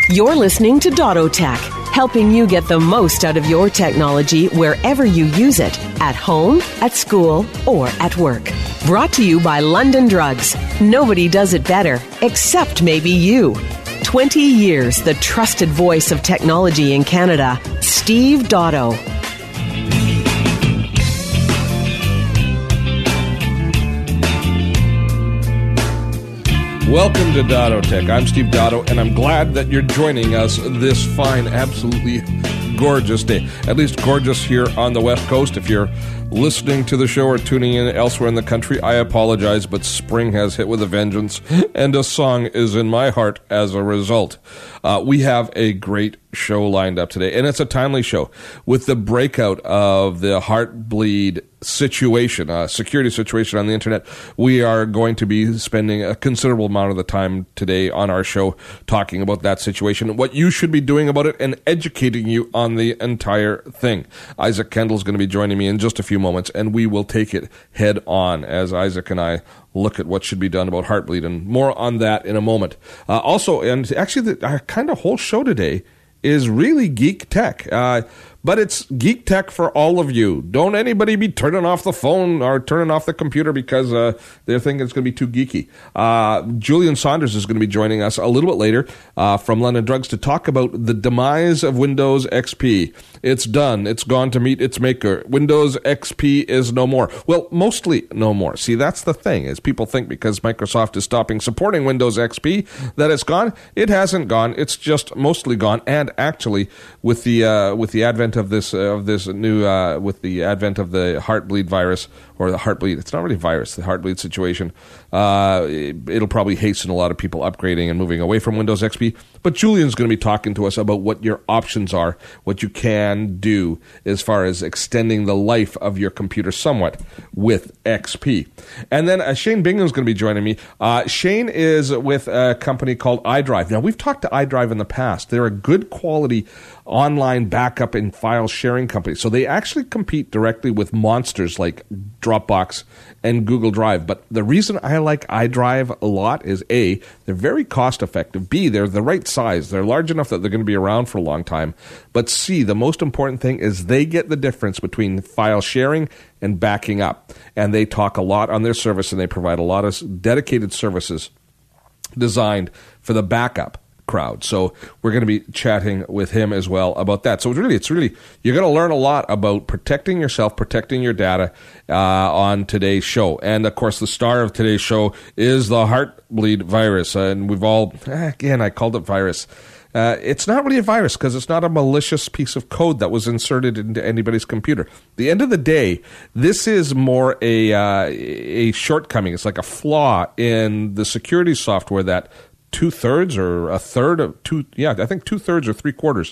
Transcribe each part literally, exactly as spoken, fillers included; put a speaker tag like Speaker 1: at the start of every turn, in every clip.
Speaker 1: You're listening to Dottotech, helping you get the most out of your technology wherever you use it, at home, at school, or at work. Brought to you by London Drugs. Nobody does it better, except maybe you. twenty years, the trusted voice of technology in Canada, Steve Dotto.
Speaker 2: Welcome to Dottotech. I'm Steve Dotto, and I'm glad that you're joining us this fine, absolutely gorgeous day. At least gorgeous here on the West Coast. If you're listening to the show or tuning in elsewhere in the country, I apologize, but spring has hit with a vengeance, and a song is in my heart as a result. Uh, we have a great show lined up today, and it's a timely show. With the breakout of the Heartbleed situation, uh, security situation on the internet, we are going to be spending a considerable amount of the time today on our show talking about that situation, what you should be doing about it, and educating you on the entire thing. Isaac Kendall is going to be joining me in just a few moments, and we will take it head on as Isaac and I look at what should be done about Heartbleed, and more on that in a moment. Uh, also, and actually, the, our kind of whole show today is really geek tech. Uh, But it's geek tech for all of you. Don't anybody be turning off the phone or turning off the computer because uh, they're thinking it's going to be too geeky. Uh, Julian Saunders is going to be joining us a little bit later uh, from London Drugs to talk about the demise of Windows X P. It's done. It's gone to meet its maker. Windows X P is no more. Well, mostly no more. See, that's the thing, is people think because Microsoft is stopping supporting Windows X P that it's gone. It hasn't gone. It's just mostly gone. And actually, with the uh, with the advent of this uh, of this new uh, with the advent of the Heartbleed virus, or the Heartbleed, it's not really a virus, the Heartbleed situation, uh, it, it'll probably hasten a lot of people upgrading and moving away from Windows X P. But Julian's going to be talking to us about what your options are, what you can do as far as extending the life of your computer somewhat with X P. And then uh, Shane Bingham's going to be joining me. Uh, Shane is with a company called iDrive. Now, we've talked to iDrive in the past. They're a good quality online backup and file sharing company. So they actually compete directly with monsters like Dropbox and Google Drive. But the reason I like iDrive a lot is A, they're very cost effective. B, they're the right size. They're large enough that they're going to be around for a long time. But C, the most important thing is they get the difference between file sharing and backing up. And they talk a lot on their service, and they provide a lot of dedicated services designed for the backup crowd. So we're going to be chatting with him as well about that. So it's really, it's really, you're going to learn a lot about protecting yourself, protecting your data uh, on today's show. And of course, the star of today's show is the Heartbleed virus. Uh, and we've all, again, I called it virus. Uh, it's not really a virus because it's not a malicious piece of code that was inserted into anybody's computer. At the end of the day, this is more a uh, a shortcoming. It's like a flaw in the security software that two-thirds or a third of two, yeah, I think two-thirds or three-quarters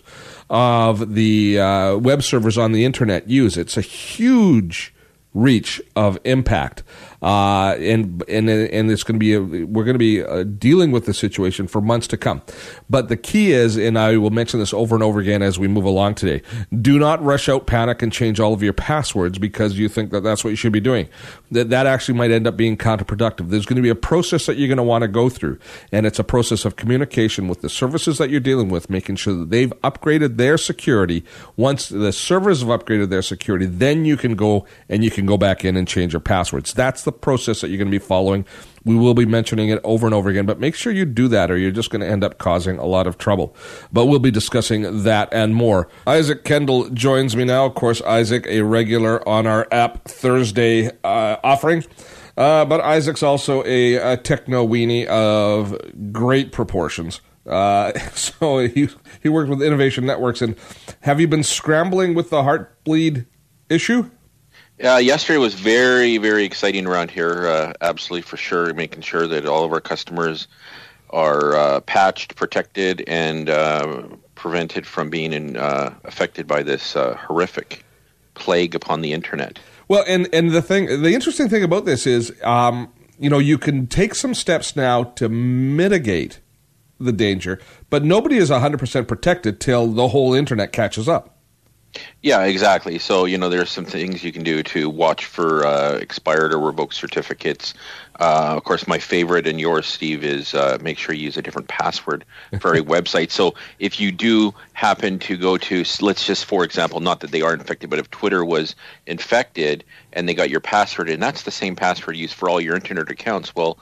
Speaker 2: of the uh, web servers on the internet use. It's a huge reach of impact. Uh, and and and it's going to be a, we're going to be uh, dealing with the situation for months to come. But the key is, and I will mention this over and over again as we move along today, do not rush out, panic, and change all of your passwords because you think that that's what you should be doing. That that actually might end up being counterproductive. There's going to be a process that you're going to want to go through, and it's a process of communication with the services that you're dealing with, making sure that they've upgraded their security. Once the servers have upgraded their security, then you can go and you can go back in and change your passwords. That's the process that you're going to be following. We will be mentioning it over and over again, but make sure you do that or you're just going to end up causing a lot of trouble. But we'll be discussing that and more. Isaac Kendall joins me now. Of course, Isaac, a regular on our App Thursday uh, offering. Uh, but Isaac's also a, a techno weenie of great proportions. Uh, so he, he works with Innovation Networks. And have you been scrambling with the Heartbleed issue?
Speaker 3: Uh, yesterday was very, very exciting around here, uh, absolutely for sure, making sure that all of our customers are uh, patched, protected, and uh, prevented from being in, uh, affected by this uh, horrific plague upon the internet.
Speaker 2: Well, and, and the thing, the interesting thing about this is, um, you know, you can take some steps now to mitigate the danger, but nobody is one hundred percent protected till the whole internet catches up.
Speaker 3: Yeah, exactly. So, you know, there's some things you can do to watch for uh, expired or revoked certificates. Uh, of course, my favorite and yours, Steve, is uh, make sure you use a different password for a website. So if you do happen to go to, let's just, for example, not that they are infected, but if Twitter was infected and they got your password, and that's the same password used for all your internet accounts, well,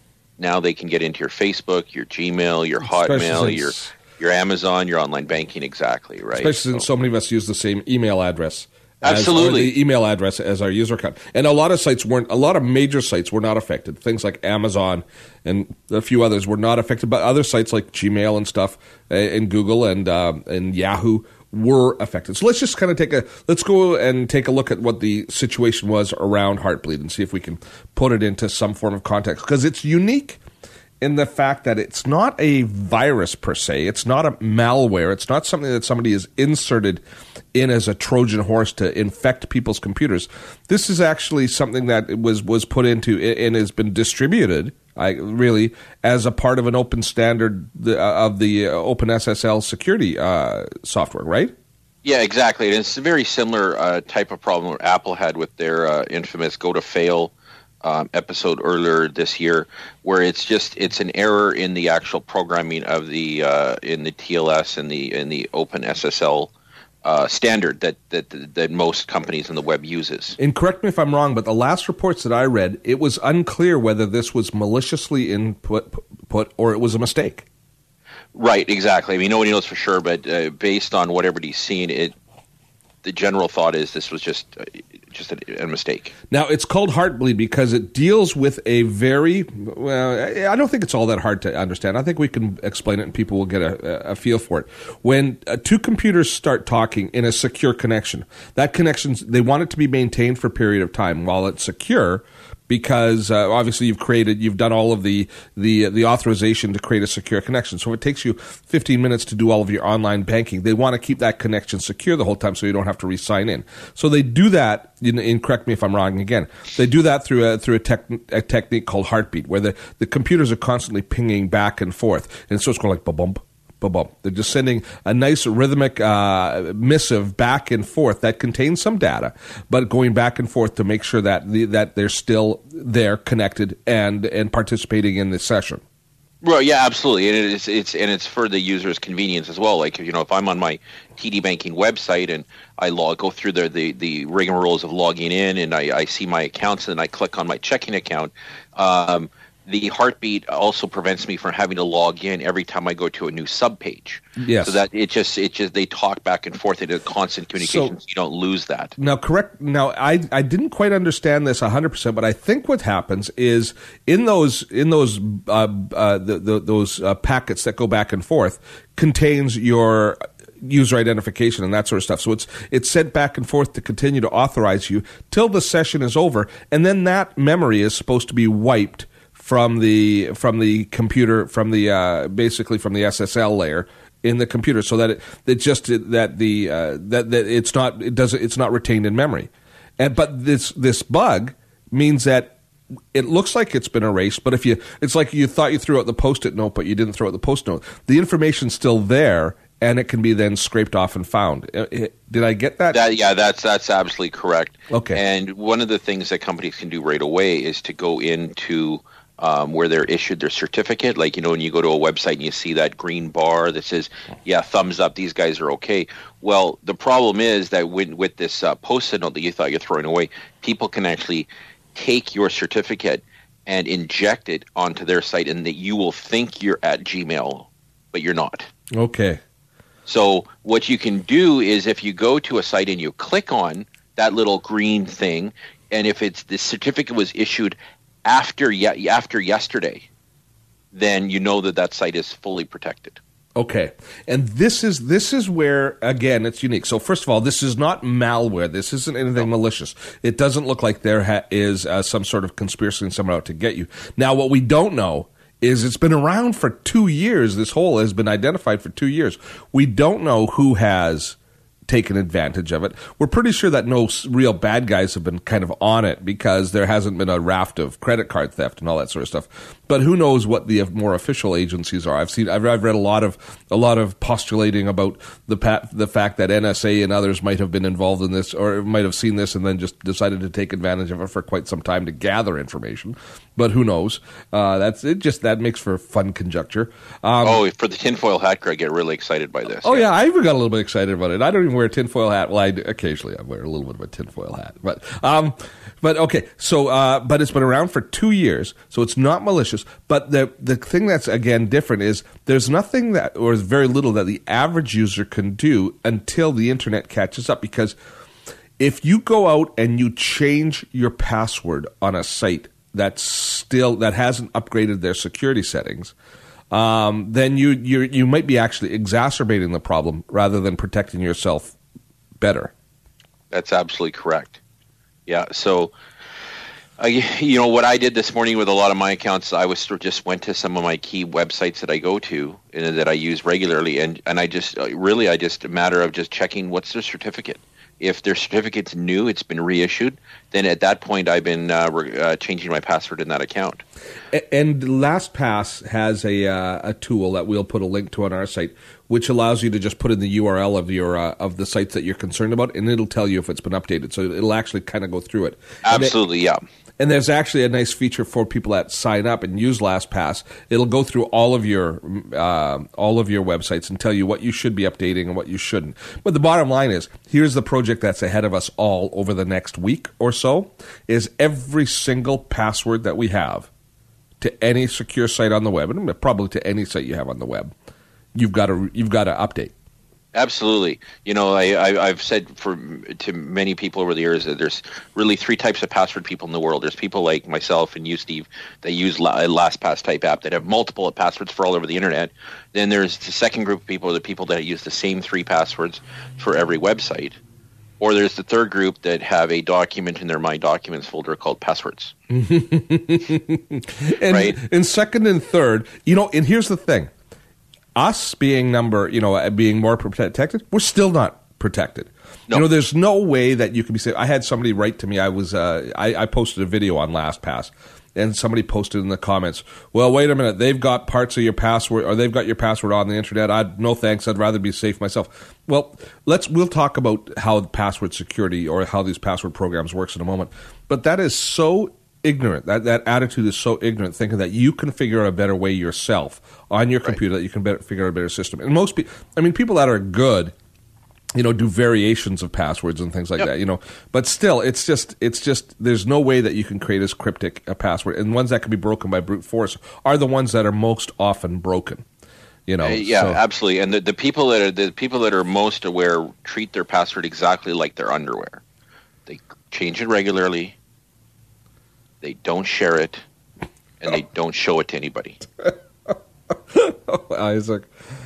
Speaker 3: now they can get into your Facebook, your Gmail, your Hotmail, your... Your Amazon, your online banking, exactly, right?
Speaker 2: Especially since so, so many of us use the same email address.
Speaker 3: Absolutely.
Speaker 2: As, the email address as our user account. And a lot of sites weren't, a lot of major sites were not affected. Things like Amazon and a few others were not affected, but other sites like Gmail and stuff, and Google and um, and Yahoo were affected. So let's just kind of take a, let's go and take a look at what the situation was around Heartbleed and see if we can put it into some form of context. Because it's unique in the fact that it's not a virus per se, it's not a malware, it's not something that somebody has inserted in as a Trojan horse to infect people's computers. This is actually something that was was put into and has been distributed, I really, as a part of an open standard of the OpenSSL security uh, software, right?
Speaker 3: Yeah, exactly. And it's a very similar uh, type of problem Apple had with their uh, infamous Go to Fail Um, episode earlier this year, where it's just it's an error in the actual programming of the uh, in the T L S and the in the OpenSSL uh, standard that, that that most companies in the web uses.
Speaker 2: And correct me if I'm wrong, but the last reports that I read, it was unclear whether this was maliciously input put or it was a mistake.
Speaker 3: Right, exactly. I mean, nobody knows for sure, but uh, based on what everybody's seen, it the general thought is this was just uh, just a, a mistake.
Speaker 2: Now, it's called Heartbleed because it deals with a very, well, I don't think it's all that hard to understand. I think we can explain it and people will get a, a feel for it. When uh, two computers start talking in a secure connection, that connection, they want it to be maintained for a period of time while it's secure, because uh, obviously you've created, you've done all of the, the the authorization to create a secure connection. So if it takes you fifteen minutes to do all of your online banking, they want to keep that connection secure the whole time so you don't have to re-sign in. So they do that, in, in correct me if I'm wrong again, they do that through a, through a, tech, a technique called Heartbeat, where the, the computers are constantly pinging back and forth. And so it's going like ba-bump, ba-bump. They're just sending a nice rhythmic uh, missive back and forth that contains some data, but going back and forth to make sure that the, that they're still there, connected, and and participating in the session.
Speaker 3: Well, yeah, absolutely, and it's it's and it's for the user's convenience as well. Like, you know, if I'm on my T D Banking website and I log go through the the, the rigmaroles of logging in, and I, I see my accounts, and then I click on my checking account. Um, The Heartbeat also prevents me from having to log in every time I go to a new subpage.
Speaker 2: Yes.
Speaker 3: So that it just it just they talk back and forth in a constant communication, so, so you don't lose that.
Speaker 2: Now, correct. Now, I I didn't quite understand this one hundred percent, but I think what happens is in those in those uh, uh, the, the, those uh, packets that go back and forth contains your user identification and that sort of stuff. So it's it's sent back and forth to continue to authorize you till the session is over, and then that memory is supposed to be wiped from the from the computer, from the uh, basically from the S S L layer in the computer, so that it, it just that the uh, that that it's not it does it's not retained in memory, and but this this bug means that it looks like it's been erased, but if you it's like you thought you threw out the Post-it note, but you didn't throw out the Post-it note. The information's still there, and it can be then scraped off and found. Did I get that?
Speaker 3: that? Yeah, that's that's absolutely correct.
Speaker 2: Okay.
Speaker 3: And one of the things that companies can do right away is to go into Um, where they're issued their certificate. Like, you know, when you go to a website and you see that green bar that says, yeah, thumbs up, these guys are okay. Well, the problem is that when, with this uh, Post-it note that you thought you're throwing away, people can actually take your certificate and inject it onto their site, and that you will think you're at Gmail, but you're not.
Speaker 2: Okay.
Speaker 3: So what you can do is if you go to a site and you click on that little green thing, and if it's the certificate was issued after ye- after yesterday, then you know that that site is fully protected.
Speaker 2: Okay, and this is this is where, again, it's unique. So first of all, this is not malware. This isn't anything no. malicious. It doesn't look like there ha- is uh, some sort of conspiracy and someone out to get you. Now, what we don't know is it's been around for two years. This hole has been identified for two years. We don't know who has taken advantage of it. We're pretty sure that no real bad guys have been kind of on it because there hasn't been a raft of credit card theft and all that sort of stuff. But who knows what the more official agencies are? I've seen, I've, I've read a lot of a lot of postulating about the pa- the fact that N S A and others might have been involved in this or might have seen this and then just decided to take advantage of it for quite some time to gather information. But who knows? Uh, that's it. Just that makes for fun conjecture. Um,
Speaker 3: oh, for the tinfoil hat, I get really excited by this.
Speaker 2: Oh yeah. yeah, I even got a little bit excited about it. I don't even wear a tinfoil hat. Well, I do, occasionally I wear a little bit of a tinfoil hat, but um, but okay. So, uh, but it's been around for two years, so it's not malicious. But the the thing that's again different is there's nothing that, or very little that the average user can do until the internet catches up. Because if you go out and you change your password on a site that's still that hasn't upgraded their security settings, um, then you you you might be actually exacerbating the problem rather than protecting yourself better.
Speaker 3: That's absolutely correct. Yeah. So, uh, you know, what I did this morning with a lot of my accounts, I was just went to some of my key websites that I go to and that I use regularly, and and I just really I just a matter of just checking what's their certificate. If their certificate's new, it's been reissued, then at that point I've been uh, re- uh, changing my password in that account.
Speaker 2: And LastPass has a uh, a tool that we'll put a link to on our site, which allows you to just put in the U R L of your uh, of the sites that you're concerned about, and it'll tell you if it's been updated. So it'll actually kind of go through it.
Speaker 3: Absolutely,
Speaker 2: it,
Speaker 3: yeah.
Speaker 2: And there's actually a nice feature for people that sign up and use LastPass. It'll go through all of your uh, all of your websites and tell you what you should be updating and what you shouldn't. But the bottom line is, here's the project that's ahead of us all over the next week or so, is every single password that we have to any secure site on the web, and probably to any site you have on the web, you've got to you've got to update.
Speaker 3: Absolutely. You know, I, I, I've said for to many people over the years that there's really three types of password people in the world. There's people like myself and you, Steve, that use La- a LastPass type app that have multiple passwords for all over the internet. Then there's the second group of people, the people that use the same three passwords for every website. Or there's the third group that have a document in their My Documents folder called passwords.
Speaker 2: and,
Speaker 3: right?
Speaker 2: And second and third, you know, and here's the thing. Us being number, you know, being more protected, we're still not protected. No. You know, there's no way that you can be safe. I had somebody write to me. I was, uh, I, I posted a video on LastPass, and somebody posted in the comments, "Well, wait a minute. They've got parts of your password, or they've got your password on the internet. I'd no thanks. I'd rather be safe myself." Well, let's we'll talk about how password security or how these password programs works in a moment. But that is so ignorant. That that attitude is so ignorant, thinking that you can figure out a better way yourself on your computer, right, that you can better, figure out a better system. And most people, I mean, people that are good, you know, do variations of passwords and things like yep. that, you know. But still, it's just, it's just, there's no way that you can create as cryptic a password. And ones that can be broken by brute force are the ones that are most often broken. You know, uh,
Speaker 3: yeah,
Speaker 2: so.
Speaker 3: Absolutely. And the, the people that are the people that are most aware treat their password exactly like their underwear. They change it regularly. They don't share it, and they don't show it to anybody.
Speaker 2: Oh, Isaac.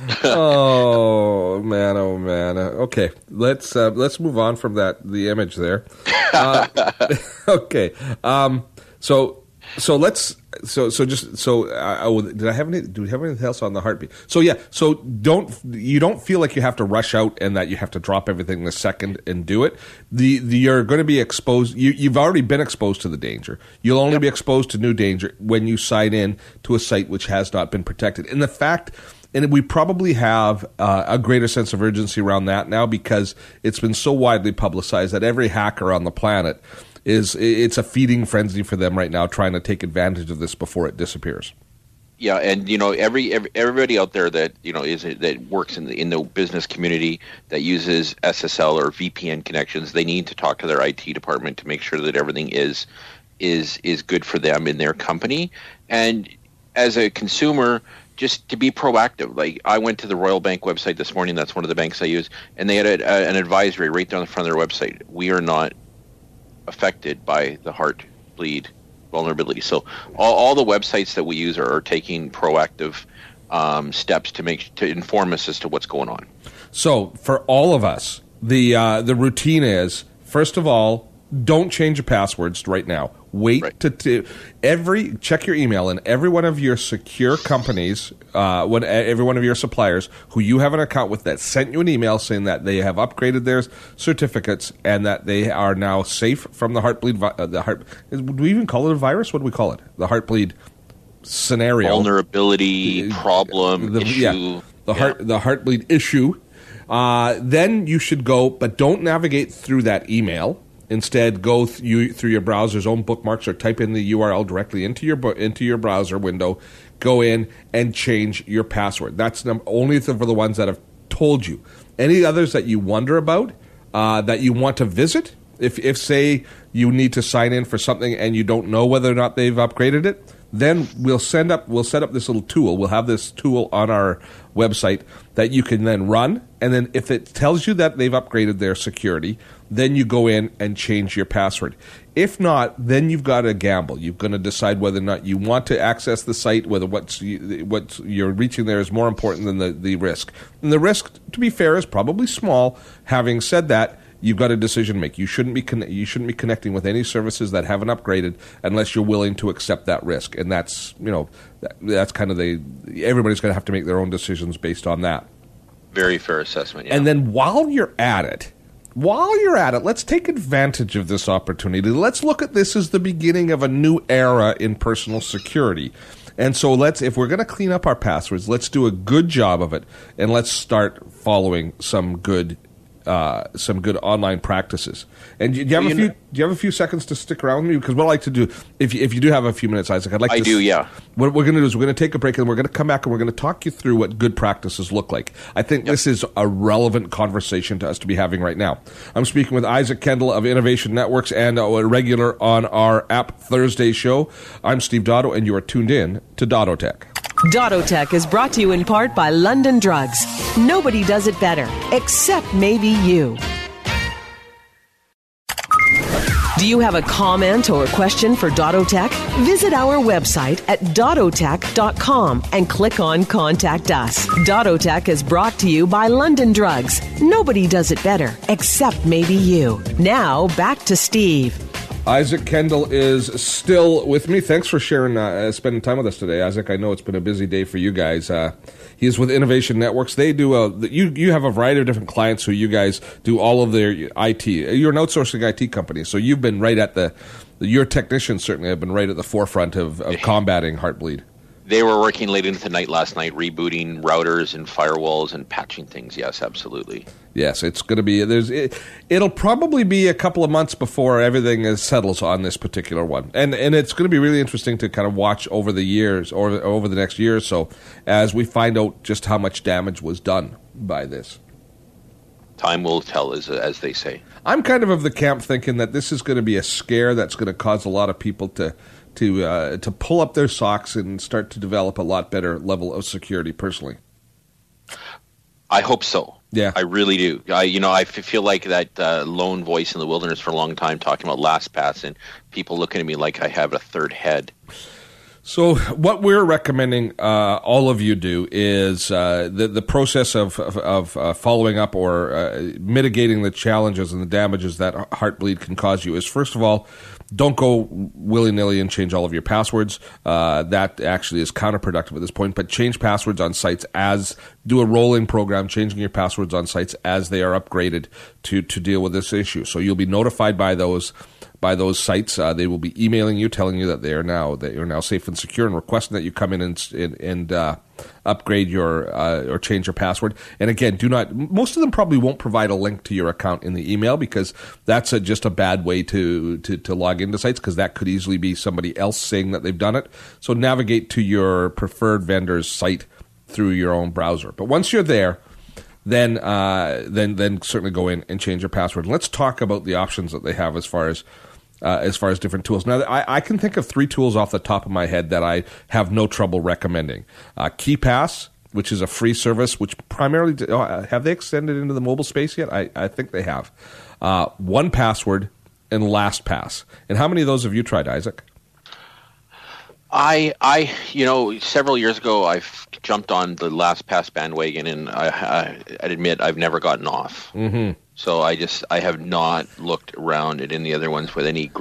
Speaker 2: Oh man, oh man. Okay, let's uh, let's move on from that. The image there. Uh, okay, um, so so let's so so just so uh, oh, did I have any? Do we have anything else on the heartbeat? So yeah, so don't you don't feel like you have to rush out and that you have to drop everything the second and do it. The, the you're going to be exposed. You, you've already been exposed to the danger. You'll only yep. be exposed to new danger when you sign in to a site which has not been protected. And the fact. And we probably have uh, a greater sense of urgency around that now because it's been so widely publicized that every hacker on the planet is it's a feeding frenzy for them right now, trying to take advantage of this before it disappears.
Speaker 3: Yeah, and you know, every, every everybody out there that you know is that works in the in the business community that uses S S L or V P N connections, they need to talk to their I T department to make sure that everything is is is good for them in their company. And as a consumer, just to be proactive. Like I went to the Royal Bank website this morning. That's one of the banks I use, and they had a, a, an advisory right down the front of their website. We are not affected by the Heartbleed vulnerability. So all, all the websites that we use are, are taking proactive um, steps to make to inform us as to what's going on.
Speaker 2: So for all of us, the uh, the routine is, first of all, don't change your passwords right now. Wait
Speaker 3: right.
Speaker 2: to, to every check your email, and every one of your secure companies, uh, when every one of your suppliers who you have an account with that sent you an email saying that they have upgraded their certificates and that they are now safe from the Heartbleed. Vi- uh, the heart. Do we even call it a virus? What do we call it? The Heartbleed scenario,
Speaker 3: vulnerability, problem,
Speaker 2: the,
Speaker 3: issue,
Speaker 2: yeah, the
Speaker 3: yeah.
Speaker 2: heart, the Heartbleed issue. Uh, then you should go, but don't navigate through that email. Instead, go th- you, through your browser's own bookmarks or type in the U R L directly into your bu- into your browser window. Go in and change your password. That's num- only for the ones that have told you. Any others that you wonder about, uh, that you want to visit, if, if, say, you need to sign in for something and you don't know whether or not they've upgraded it, then we'll send up we'll set up this little tool. We'll have this tool on our website that you can then run, and then if it tells you that they've upgraded their security, then you go in and change your password. If not, then you've got to gamble. You're going to decide whether or not you want to access the site, whether what's what you're reaching there is more important than the, the risk. And the risk, to be fair, is probably small. Having said that, you've got a decision to make. You shouldn't be con- you shouldn't be connecting with any services that haven't upgraded unless you're willing to accept that risk. And that's you know that, that's kind of the everybody's going to have to make their own decisions based on that.
Speaker 3: Very fair assessment. Yeah.
Speaker 2: And then while you're at it, while you're at it, let's take advantage of this opportunity. Let's look at this as the beginning of a new era in personal security. And so let's, if we're going to clean up our passwords, let's do a good job of it, and let's start following some good Uh, some good online practices. And do you have well, a few? Know, do you have a few seconds to stick around with me? Because what I like to do, if you, if you do have a few minutes, Isaac, I'd like
Speaker 3: I
Speaker 2: to.
Speaker 3: I do, yeah.
Speaker 2: What we're going to do is we're going to take a break, and we're going to come back, and we're going to talk you through what good practices look like. I think yep. this is a relevant conversation to us to be having right now. I'm speaking with Isaac Kendall of Innovation Networks and a regular on our App Thursday show. I'm Steve Dotto, and you are tuned in to Dottotech.
Speaker 1: Dottotech is brought to you in part by London Drugs. Nobody does it better, except maybe you. Do you have a comment or question for Dottotech? Visit our website at dottotech dot com and click on Contact Us. Dottotech is brought to you by London Drugs. Nobody does it better, except maybe you. Now, back to Steve.
Speaker 2: Isaac Kendall is still with me. Thanks for sharing, uh, spending time with us today, Isaac. I know it's been a busy day for you guys. Uh, he's with Innovation Networks. They do a, you you have a variety of different clients who you guys do all of their I T. You're an outsourcing I T company, so you've been right at the, your technicians certainly have been right at the forefront of, of combating Heartbleed.
Speaker 3: They were working late into the night last night, rebooting routers and firewalls and patching things. Yes, absolutely.
Speaker 2: Yes, it's going to be. There's. It, it'll probably be a couple of months before everything is settles on this particular one, and and it's going to be really interesting to kind of watch over the years or over the next year or so as we find out just how much damage was done by this.
Speaker 3: Time will tell, as as they say.
Speaker 2: I'm kind of of the camp thinking that this is going to be a scare that's going to cause a lot of people to. to uh, to pull up their socks and start to develop a lot better level of security personally.
Speaker 3: I hope so.
Speaker 2: Yeah.
Speaker 3: I really do. I, you know, I f- feel like that uh, lone voice in the wilderness for a long time talking about LastPass and people looking at me like I have a third head.
Speaker 2: So what we're recommending uh, all of you do is uh, the the process of of, of uh, following up or uh, mitigating the challenges and the damages that Heartbleed can cause you is, first of all, don't go willy-nilly and change all of your passwords. Uh, that actually is counterproductive at this point. But change passwords on sites as do a rolling program, changing your passwords on sites as they are upgraded to to deal with this issue. So you'll be notified by those. By those sites, uh, they will be emailing you, telling you that they are now that you're now safe and secure, and requesting that you come in and and, and uh, upgrade your uh, or change your password. And again, do not. Most of them probably won't provide a link to your account in the email because that's a, just a bad way to, to to log into sites because that could easily be somebody else saying that they've done it. So navigate to your preferred vendor's site through your own browser. But once you're there. Then, uh, then, then certainly go in and change your password. Let's talk about the options that they have as far as uh, as far as different tools. Now, I, I can think of three tools off the top of my head that I have no trouble recommending. Uh, KeePass, which is a free service, which primarily oh, have they extended into the mobile space yet? I, I think they have. Uh, one Password and LastPass. And how many of those have you tried, Isaac?
Speaker 3: I, I, you know, several years ago, I jumped on the LastPass bandwagon, and I, I, I admit I've never gotten off.
Speaker 2: Mm-hmm.
Speaker 3: So I just, I have not looked around at any other ones with any great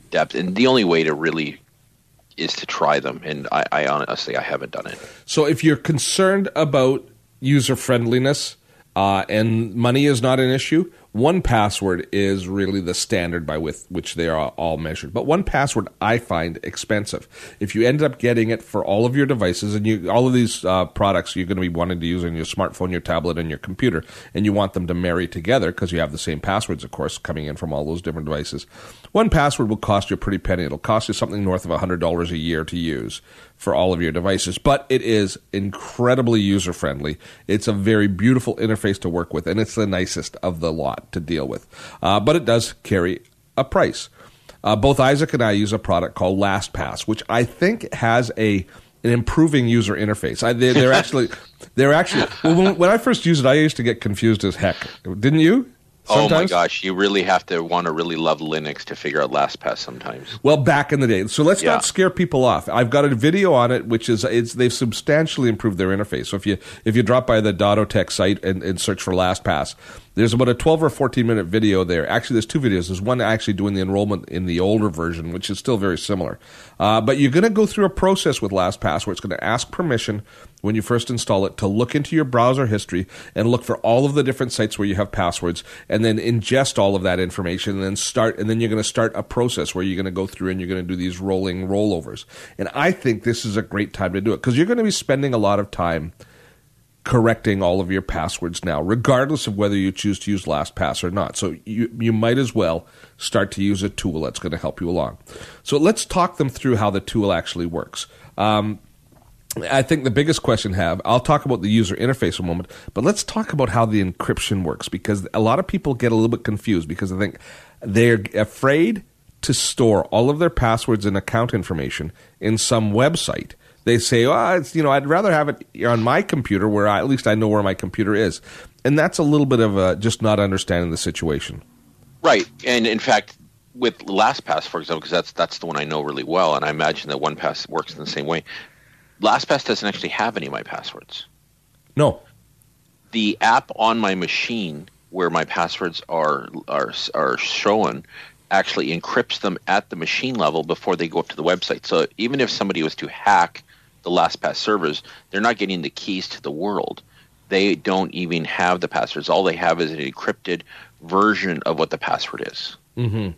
Speaker 3: depth. And the only way to really is to try them. And I, I honestly, I haven't done it.
Speaker 2: So if you're concerned about user friendliness uh, and money is not an issue, one Password is really the standard by with which they are all measured. But one Password I find expensive. If you end up getting it for all of your devices, and you all of these uh, products you're going to be wanting to use on your smartphone, your tablet, and your computer, and you want them to marry together because you have the same passwords, of course, coming in from all those different devices, one Password will cost you a pretty penny. It'll cost you something north of one hundred dollars a year to use for all of your devices. But it is incredibly user-friendly. It's a very beautiful interface to work with, and it's the nicest of the lot to deal with. Uh, but it does carry a price. Uh, both Isaac and I use a product called LastPass, which I think has a an improving user interface. I, they, they're actually, they're actually. Well, when, when I first used it, I used to get confused as heck. Didn't you? Sometimes?
Speaker 3: Oh my gosh, you really have to want to really love Linux to figure out LastPass sometimes.
Speaker 2: Well, back in the day. So let's
Speaker 3: yeah.
Speaker 2: not scare people off. I've got a video on it, which is it's they've substantially improved their interface. So if you if you drop by the Dottotech site and, and search for LastPass, there's about a twelve or fourteen minute video there. Actually, there's two videos. There's one actually doing the enrollment in the older version, which is still very similar. Uh, but you're going to go through a process with LastPass where it's going to ask permission when you first install it to look into your browser history and look for all of the different sites where you have passwords, and then ingest all of that information, and then start. And then you're going to start a process where you're going to go through and you're going to do these rolling rollovers. And I think this is a great time to do it because you're going to be spending a lot of time correcting all of your passwords now, regardless of whether you choose to use LastPass or not. So you you might as well start to use a tool that's going to help you along. So let's talk them through how the tool actually works. Um, I think the biggest question have, I'll talk about the user interface in a moment, but let's talk about how the encryption works, because a lot of people get a little bit confused because they think they're afraid to store all of their passwords and account information in some website. They say, oh, it's, you know, I'd rather have it on my computer where I, at least I know where my computer is. And that's a little bit of a, just not understanding the situation.
Speaker 3: Right. And in fact, with LastPass, for example, because that's, that's the one I know really well, and I imagine that OnePass works in the same way, LastPass doesn't actually have any of my passwords.
Speaker 2: No.
Speaker 3: The app on my machine where my passwords are are are shown actually encrypts them at the machine level before they go up to the website. So even if somebody was to hack the LastPass servers, they're not getting the keys to the world. They don't even have the passwords. All they have is an encrypted version of what the password is.
Speaker 2: Mm-hmm.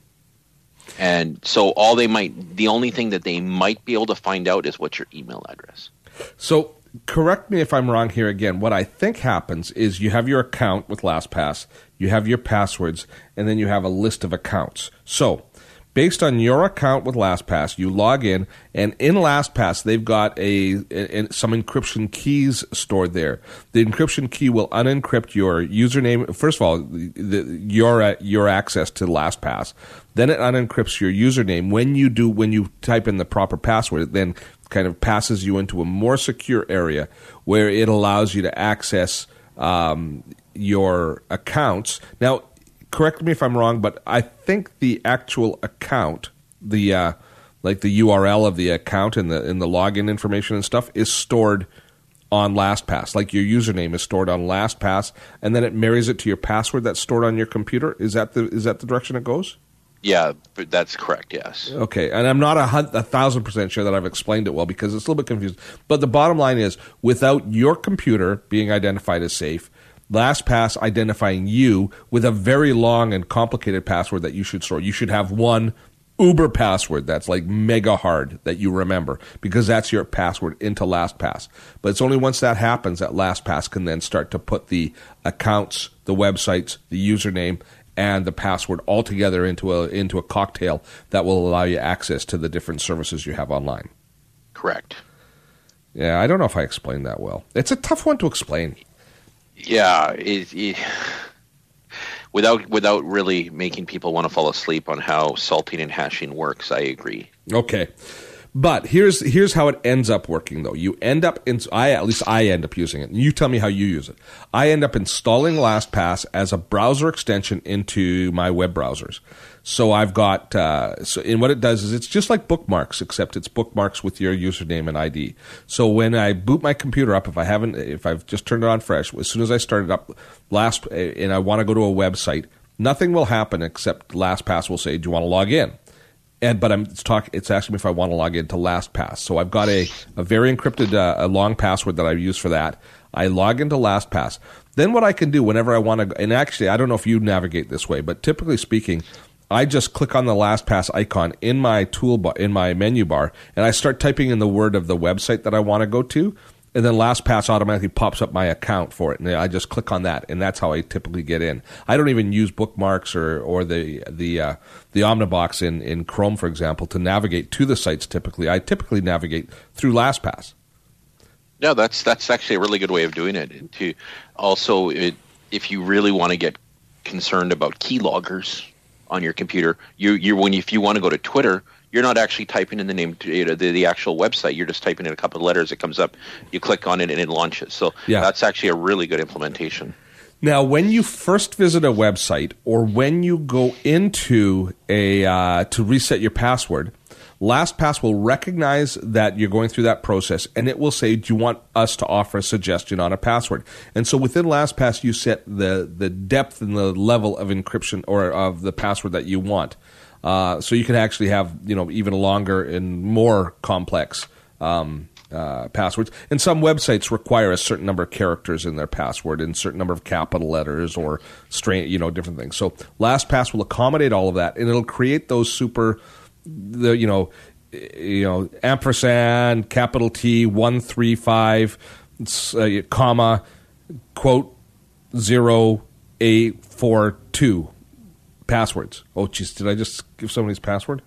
Speaker 3: And so all they might, the only thing that they might be able to find out is what's your email address.
Speaker 2: So correct me if I'm wrong here again. What I think happens is you have your account with LastPass, you have your passwords, and then you have a list of accounts. So based on your account with LastPass, you log in, and in LastPass, they've got a, a some encryption keys stored there. The encryption key will unencrypt your username. First of all, the, the, your your access to LastPass. Then it unencrypts your username. When you do, when you type in the proper password, it then kind of passes you into a more secure area where it allows you to access um, your accounts. Now, correct me if I'm wrong, but I think the actual account, the uh, like the U R L of the account and the and the login information and stuff is stored on LastPass. Like your username is stored on LastPass, and then it marries it to your password that's stored on your computer. Is that the is that the direction it goes?
Speaker 3: Yeah, but that's correct, yes.
Speaker 2: Okay, and I'm not a, hun- a thousand percent sure that I've explained it well because it's a little bit confusing. But the bottom line is, without your computer being identified as safe, LastPass identifying you with a very long and complicated password that you should store. You should have one uber password that's like mega hard that you remember because that's your password into LastPass. But it's only once that happens that LastPass can then start to put the accounts, the websites, the username, and the password all together into a into a cocktail that will allow you access to the different services you have online.
Speaker 3: Correct.
Speaker 2: Yeah, I don't know if I explained that well. It's a tough one to explain.
Speaker 3: Yeah, it, it, without without really making people want to fall asleep on how salting and hashing works, I agree.
Speaker 2: Okay. But here's here's how it ends up working, though. You end up, in, I at least I end up using it. And you tell me how you use it. I end up installing LastPass as a browser extension into my web browsers. So I've got, uh, so and what it does is it's just like bookmarks, except it's bookmarks with your username and I D. So when I boot my computer up, if I haven't, if I've just turned it on fresh, as soon as I start it up, last, and I want to go to a website, nothing will happen except LastPass will say, "Do you want to log in?" And but I'm it's talk. It's asking me if I want to log into LastPass. So I've got a, a very encrypted uh, a long password that I use for that. I log into LastPass. Then what I can do whenever I want to, and actually I don't know if you navigate this way, but typically speaking, I just click on the LastPass icon in my toolbar, in my menu bar, and I start typing in the word of the website that I want to go to, and then LastPass automatically pops up my account for it, and I just click on that, and that's how I typically get in. I don't even use bookmarks or or the the uh, the Omnibox in, in Chrome, for example, to navigate to the sites. Typically, I typically navigate through LastPass.
Speaker 3: Yeah, that's that's actually a really good way of doing it. To also, it, if you really want to get concerned about keyloggers on your computer, you you when if you want to go to Twitter, you're not actually typing in the name, you know, the, the actual website. You're just typing in a couple of letters. It comes up. You click on it, and it launches. So yeah. That's actually a really good implementation.
Speaker 2: Now, when you first visit a website or when you go into a uh, to reset your password, LastPass will recognize that you're going through that process, and it will say, do you want us to offer a suggestion on a password? And so within LastPass, you set the, the depth and the level of encryption or of the password that you want. Uh, so you can actually have, you know, even longer and more complex um, uh, passwords. And some websites require a certain number of characters in their password and a certain number of capital letters or strain, you know, different things. So LastPass will accommodate all of that, and it'll create those super, the you know, you know, ampersand, capital T, one three five, uh, comma, quote, zero eight four two. Passwords. Oh, geez, did I just give somebody's password?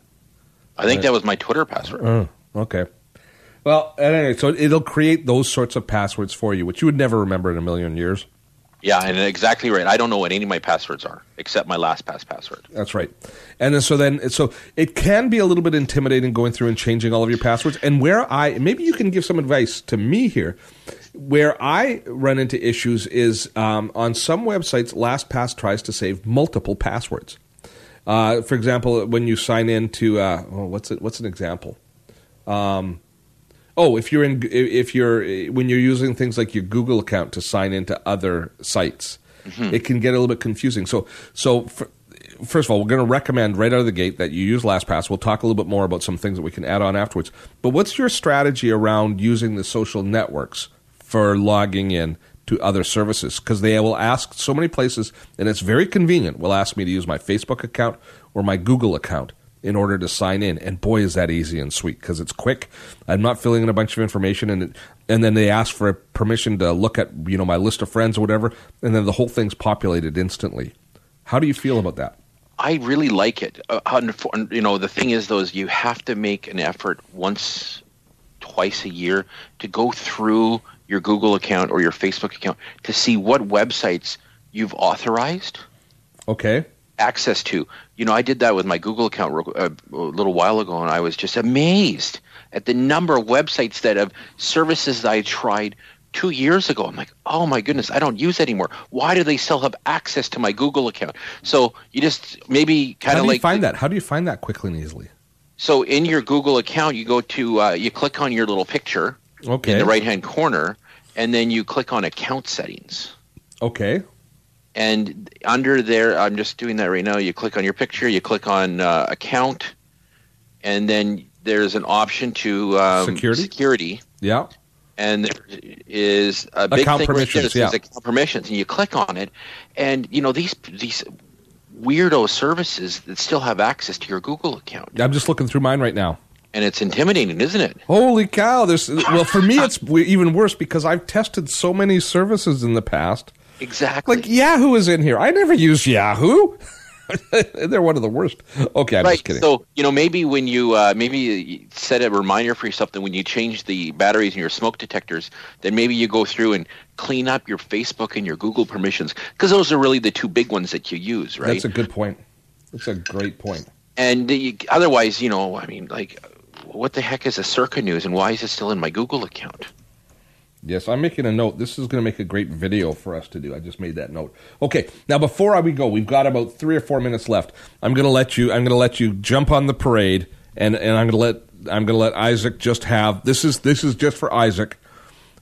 Speaker 3: I think that was my Twitter password.
Speaker 2: Uh, okay. Well, anyway, so it'll create those sorts of passwords for you, which you would never remember in a million years.
Speaker 3: Yeah, and exactly right. I don't know what any of my passwords are, except my LastPass password.
Speaker 2: That's right. And then so then, so it can be a little bit intimidating going through and changing all of your passwords. And where I, maybe you can give some advice to me here. Where I run into issues is um, on some websites, LastPass tries to save multiple passwords. Uh, for example, when you sign in to uh, oh, what's it? What's an example? Um, oh, if you're in, if you're when you're using things like your Google account to sign into other sites, mm-hmm. it can get a little bit confusing. So, so for, first of all, we're going to recommend right out of the gate that you use LastPass. We'll talk a little bit more about some things that we can add on afterwards. But what's your strategy around using the social networks for logging in to other services? Because they will ask so many places, and it's very convenient, will ask me to use my Facebook account or my Google account in order to sign in. And boy, is that easy and sweet, because it's quick. I'm not filling in a bunch of information, and it, and then they ask for permission to look at, you know, my list of friends or whatever, and then the whole thing's populated instantly. How do you feel about that?
Speaker 3: I really like it. Uh, you know, the thing is, though, is you have to make an effort once, twice a year to go through your Google account or your Facebook account to see what websites you've authorized
Speaker 2: okay.
Speaker 3: access to. You know, I did that with my Google account a little while ago, and I was just amazed at the number of websites that have services that I tried two years ago. I'm like, oh my goodness, I don't use it anymore. Why do they still have access to my Google account? So you just maybe kind of like...
Speaker 2: How do you find that? How do you find that quickly and easily?
Speaker 3: So in your Google account, you go to, uh, you click on your little picture
Speaker 2: okay.
Speaker 3: in the right-hand corner, and then you click on account settings.
Speaker 2: Okay.
Speaker 3: And under there, I'm just doing that right now, you click on your picture, you click on uh, account, and then there's an option to um,
Speaker 2: security.
Speaker 3: security.
Speaker 2: Yeah.
Speaker 3: And there is a big
Speaker 2: account
Speaker 3: thing
Speaker 2: permissions,
Speaker 3: right there that says
Speaker 2: yeah.
Speaker 3: account permissions, and you click on it, and you know these these weirdo services that still have access to your Google account.
Speaker 2: I'm just looking through mine right now.
Speaker 3: And it's intimidating, isn't it?
Speaker 2: Holy cow. There's, well, for me, it's even worse because I've tested so many services in the past.
Speaker 3: Exactly.
Speaker 2: Like Yahoo is in here. I never use Yahoo. They're one of the worst. Okay, I'm
Speaker 3: right.
Speaker 2: just kidding.
Speaker 3: So, you know, maybe when you uh, maybe you set a reminder for yourself that when you change the batteries in your smoke detectors, then maybe you go through and clean up your Facebook and your Google permissions, because those are really the two big ones that you use, right?
Speaker 2: That's a good point. That's a great point.
Speaker 3: And you, otherwise, you know, I mean, like, what the heck is a Circa News, and why is it still in my Google account?
Speaker 2: Yes, I'm making a note. This is going to make a great video for us to do. I just made that note. Okay, now before we go, we've got about three or four minutes left. I'm going to let you. I'm going to let you jump on the parade, and, and I'm going to let I'm going to let Isaac just have this is this is just for Isaac.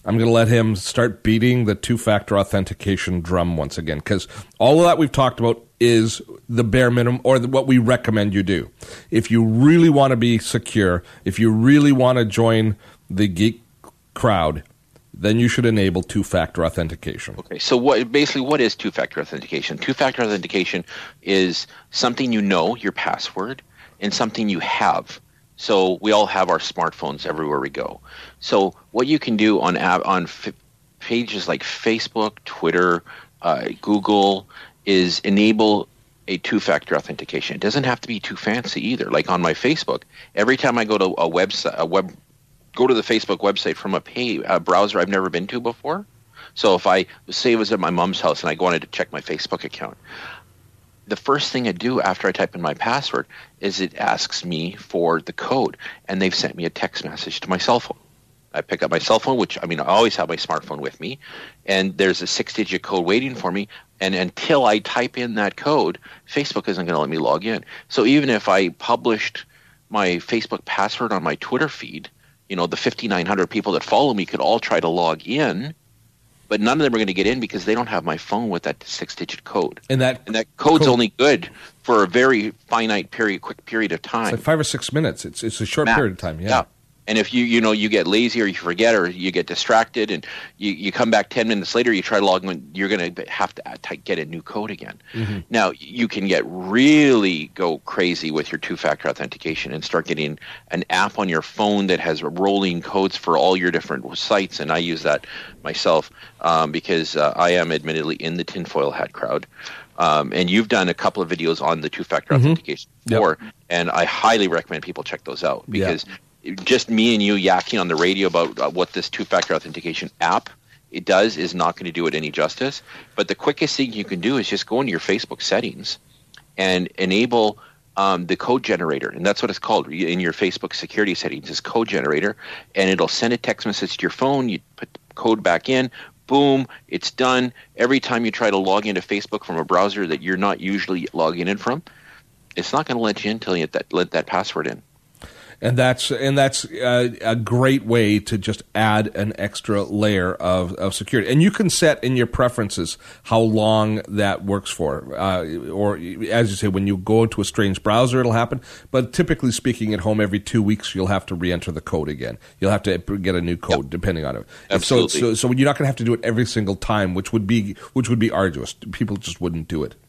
Speaker 2: I'm going to let him start beating the two-factor authentication drum once again, because all of that we've talked about is the bare minimum, or the, what we recommend you do. If you really want to be secure, if you really want to join the geek crowd, then you should enable two-factor authentication.
Speaker 3: Okay, so what basically what is two-factor authentication? Two-factor authentication is something you know, your password, and something you have. So we all have our smartphones everywhere we go. So what you can do on on f- pages like Facebook, Twitter, uh, Google is enable a two-factor authentication. It doesn't have to be too fancy either. Like on my Facebook, every time I go to a website, a web, go to the Facebook website from a pay a browser I've never been to before. So if I say it was at my mom's house and I wanted to check my Facebook account, the first thing I do after I type in my password is it asks me for the code, and they've sent me a text message to my cell phone. I pick up my cell phone, which, I mean, I always have my smartphone with me, and there's a six-digit code waiting for me, and until I type in that code, Facebook isn't going to let me log in. So even if I published my Facebook password on my Twitter feed, you know, the fifty-nine hundred people that follow me could all try to log in, but none of them are going to get in because they don't have my phone with that six-digit code.
Speaker 2: And that
Speaker 3: and that code's
Speaker 2: code,
Speaker 3: only good for a very finite period, quick period of time.
Speaker 2: It's like five or six minutes. It's it's a short
Speaker 3: Max.
Speaker 2: period of time. Yeah.
Speaker 3: yeah. And if you you know you get lazy or you forget or you get distracted and you, you come back ten minutes later, you try to log in, you're going to have to get a new code again. Mm-hmm. Now, you can get really go crazy with your two-factor authentication and start getting an app on your phone that has rolling codes for all your different sites. And I use that myself um, because uh, I am admittedly in the tinfoil hat crowd. Um, and you've done a couple of videos on the two-factor mm-hmm. authentication before, yep. and I highly recommend people check those out because yep. just me and you yakking on the radio about uh, what this two-factor authentication app it does is not going to do it any justice. But the quickest thing you can do is just go into your Facebook settings and enable um, the code generator, and that's what it's called in your Facebook security settings is code generator, and it'll send a text message to your phone. You put the code back in. Boom, it's done. Every time you try to log into Facebook from a browser that you're not usually logging in from, it's not going to let you in until you let that, let that password in.
Speaker 2: And that's and that's a, a great way to just add an extra layer of, of security. And you can set in your preferences how long that works for. Uh, or, as you say, when you go into a strange browser, it'll happen. But typically speaking, at home, every two weeks, you'll have to re-enter the code again. You'll have to get a new code, yep. depending on it.
Speaker 3: Absolutely.
Speaker 2: So, so, so you're not going to have to do it every single time, which would be which would be arduous. People just wouldn't do it.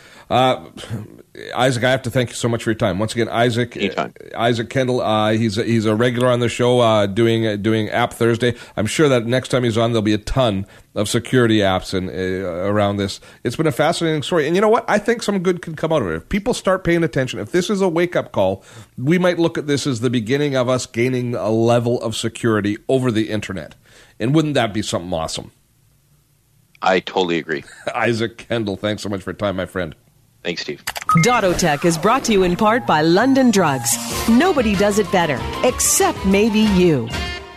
Speaker 2: Uh, Isaac, I have to thank you so much for your time. Once again, Isaac, uh, Isaac Kendall, uh, he's a, he's a regular on the show, uh, doing uh, doing App Thursday. I'm sure that next time he's on, there'll be a ton of security apps and uh, around this. It's been a fascinating story, and you know what? I think some good can come out of it. If people start paying attention, if this is a wake up call, we might look at this as the beginning of us gaining a level of security over the internet. And wouldn't that be something awesome?
Speaker 3: I totally agree.
Speaker 2: Isaac Kendall, thanks so much for your time, my friend.
Speaker 3: Thanks, Steve.
Speaker 1: Dottotech is brought to you in part by London Drugs. Nobody does it better, except maybe you.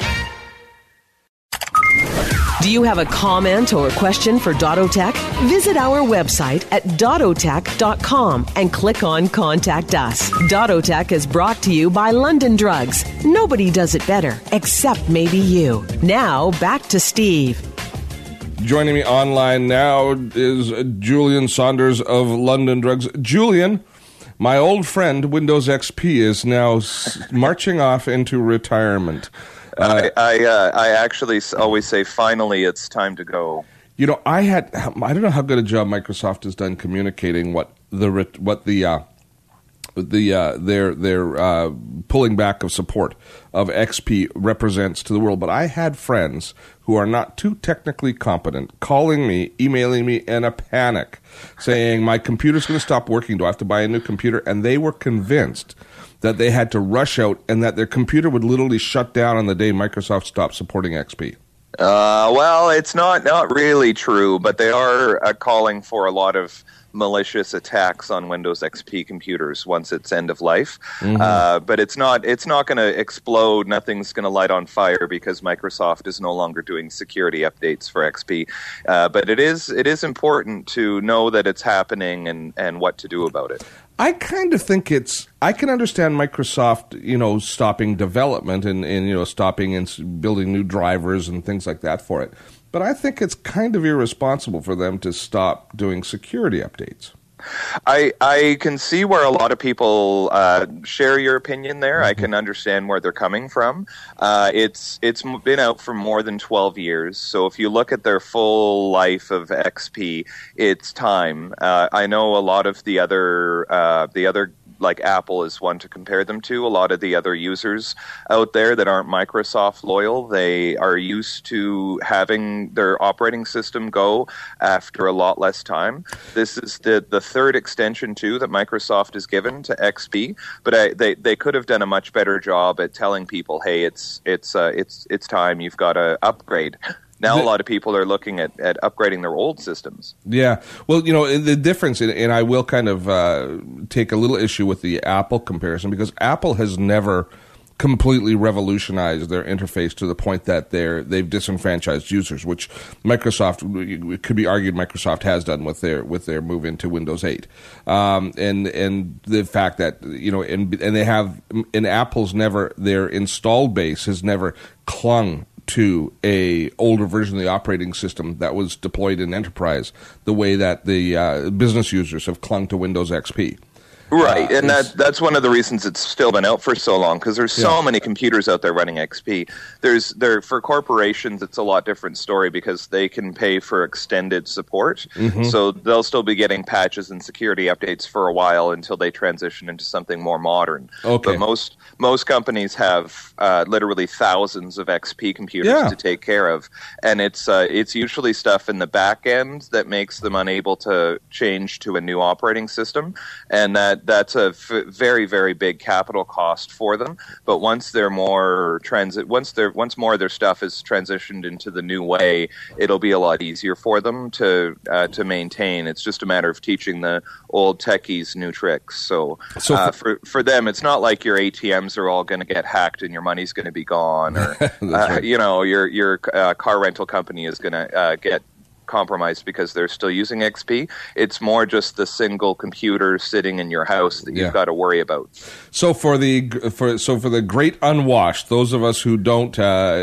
Speaker 1: Do you have a comment or question for Dottotech? Visit our website at dottotech dot com and click on Contact Us. Dottotech is brought to you by London Drugs. Nobody does it better, except maybe you. Now, back to Steve.
Speaker 2: Joining me online now is Julian Saunders of London Drugs. Julian, my old friend Windows X P is now s- marching off into retirement.
Speaker 4: Uh, I I, uh, I actually always say, finally, it's time to go.
Speaker 2: You know, I had I don't know how good a job Microsoft has done communicating what the what the uh, the uh, their their uh, pulling back of support of X P represents to the world, but I had friends who are not too technically competent calling me, emailing me in a panic, saying my computer's going to stop working. Do I have to buy a new computer? And they were convinced that they had to rush out and that their computer would literally shut down on the day Microsoft stopped supporting X P.
Speaker 4: Uh, well, it's not not really true, but they are uh, calling for a lot of malicious attacks on Windows X P computers once it's end of life.
Speaker 2: Mm-hmm.
Speaker 4: Uh, but it's not it's not going to explode. Nothing's going to light on fire because Microsoft is no longer doing security updates for X P. Uh, but it is it is important to know that it's happening and, and what to do about it.
Speaker 2: I kind of think it's. I can understand Microsoft, you know, stopping development and, and you know stopping and building new drivers and things like that for it. But I think it's kind of irresponsible for them to stop doing security updates.
Speaker 4: I I can see where a lot of people uh, share your opinion there. Mm-hmm. I can understand where they're coming from. Uh, it's it's been out for more than twelve years. So if you look at their full life of X P, it's time. Uh, I know a lot of the other uh, the other. like Apple is one to compare them to. A lot of the other users out there that aren't Microsoft loyal, they are used to having their operating system go after a lot less time. This is the, the third extension, too, that Microsoft has given to X P, but I, they, they could have done a much better job at telling people, hey, it's, it's, uh, it's, it's time, you've got to upgrade. Now a lot of people are looking at, at upgrading their old systems. Yeah.
Speaker 2: Well, you know, the difference, and I will kind of uh, take a little issue with the Apple comparison, because Apple has never completely revolutionized their interface to the point that they're, they've disenfranchised users, which Microsoft, it could be argued Microsoft has done with their with their move into Windows eight. Um, and and the fact that, you know, and, and they have, and Apple's never, their installed base has never clung to a older version of the operating system that was deployed in enterprise, the way that the uh, business users have clung to Windows X P.
Speaker 4: Right, uh, and that that's one of the reasons it's still been out for so long, because there's so yeah. many computers out there running X P. There's there for corporations, it's a lot different story because they can pay for extended support, mm-hmm. so they'll still be getting patches and security updates for a while until they transition into something more modern.
Speaker 2: Okay.
Speaker 4: But most most companies have uh, literally thousands of X P computers
Speaker 2: yeah.
Speaker 4: to take care of, and it's uh, it's usually stuff in the back end that makes them unable to change to a new operating system, and that. That's a f- very, very big capital cost for them. But once they're more transit, once they're once more of their stuff is transitioned into the new way, it'll be a lot easier for them to uh, to maintain. It's just a matter of teaching the old techies new tricks. So,
Speaker 2: so
Speaker 4: uh, for for them, it's not like your A T Ms are all going to get hacked and your money's going to be gone, or uh,
Speaker 2: right.
Speaker 4: you know, your your uh, car rental company is going to uh, get compromised because they're still using X P. It's more just the single computer sitting in your house that you've
Speaker 2: yeah.
Speaker 4: got to worry about.
Speaker 2: So for the for so for the great unwashed, those of us who don't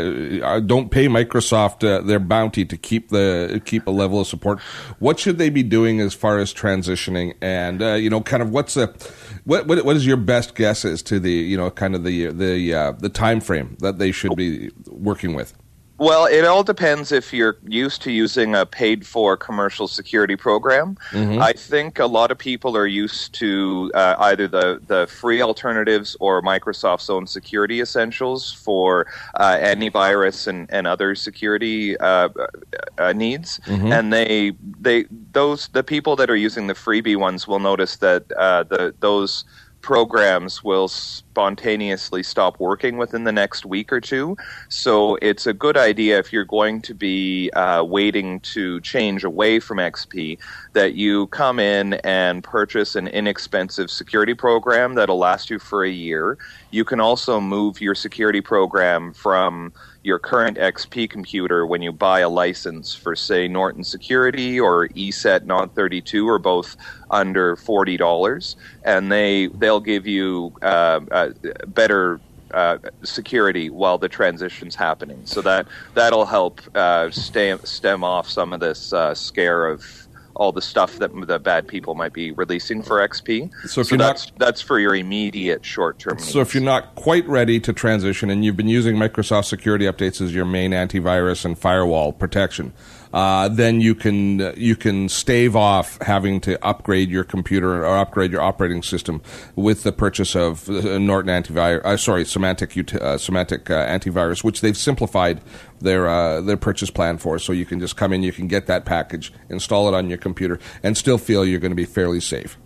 Speaker 2: uh, don't pay Microsoft uh, their bounty to keep the keep a level of support, what should they be doing as far as transitioning? And uh, you know, kind of what's the what, what what is your best guess as to the you know kind of the the uh, the time frame that they should be working with?
Speaker 4: Well, it all depends if you're used to using a paid-for commercial security program. Mm-hmm. I think a lot of people are used to uh, either the, the free alternatives or Microsoft's own security essentials for uh, antivirus and, and other security uh, uh, needs. Mm-hmm. And they they those the people that are using the freebie ones will notice that uh, the those programs will spontaneously stop working within the next week or two. So it's a good idea if you're going to be uh, waiting to change away from X P that you come in and purchase an inexpensive security program that'll last you for a year. You can also move your security program from your current X P computer when you buy a license for, say, Norton Security or E S E T N O T thirty-two, or both under forty dollars, and they, they'll give you uh, uh, better uh, security while the transition's happening. So that, that'll help uh, stem, stem off some of this uh, scare of all the stuff that the bad people might be releasing for X P.
Speaker 2: So, if
Speaker 4: so
Speaker 2: you're
Speaker 4: that's
Speaker 2: not,
Speaker 4: that's for your immediate short-term needs.
Speaker 2: So if you're not quite ready to transition and you've been using Microsoft security updates as your main antivirus and firewall protection, uh, then you can uh, you can stave off having to upgrade your computer or upgrade your operating system with the purchase of uh, Norton antivirus. Uh, sorry, Symantec uh, Symantec uh, antivirus, which they've simplified their uh, their purchase plan for. So you can just come in, you can get that package, install it on your computer, and still feel you're going to be fairly safe.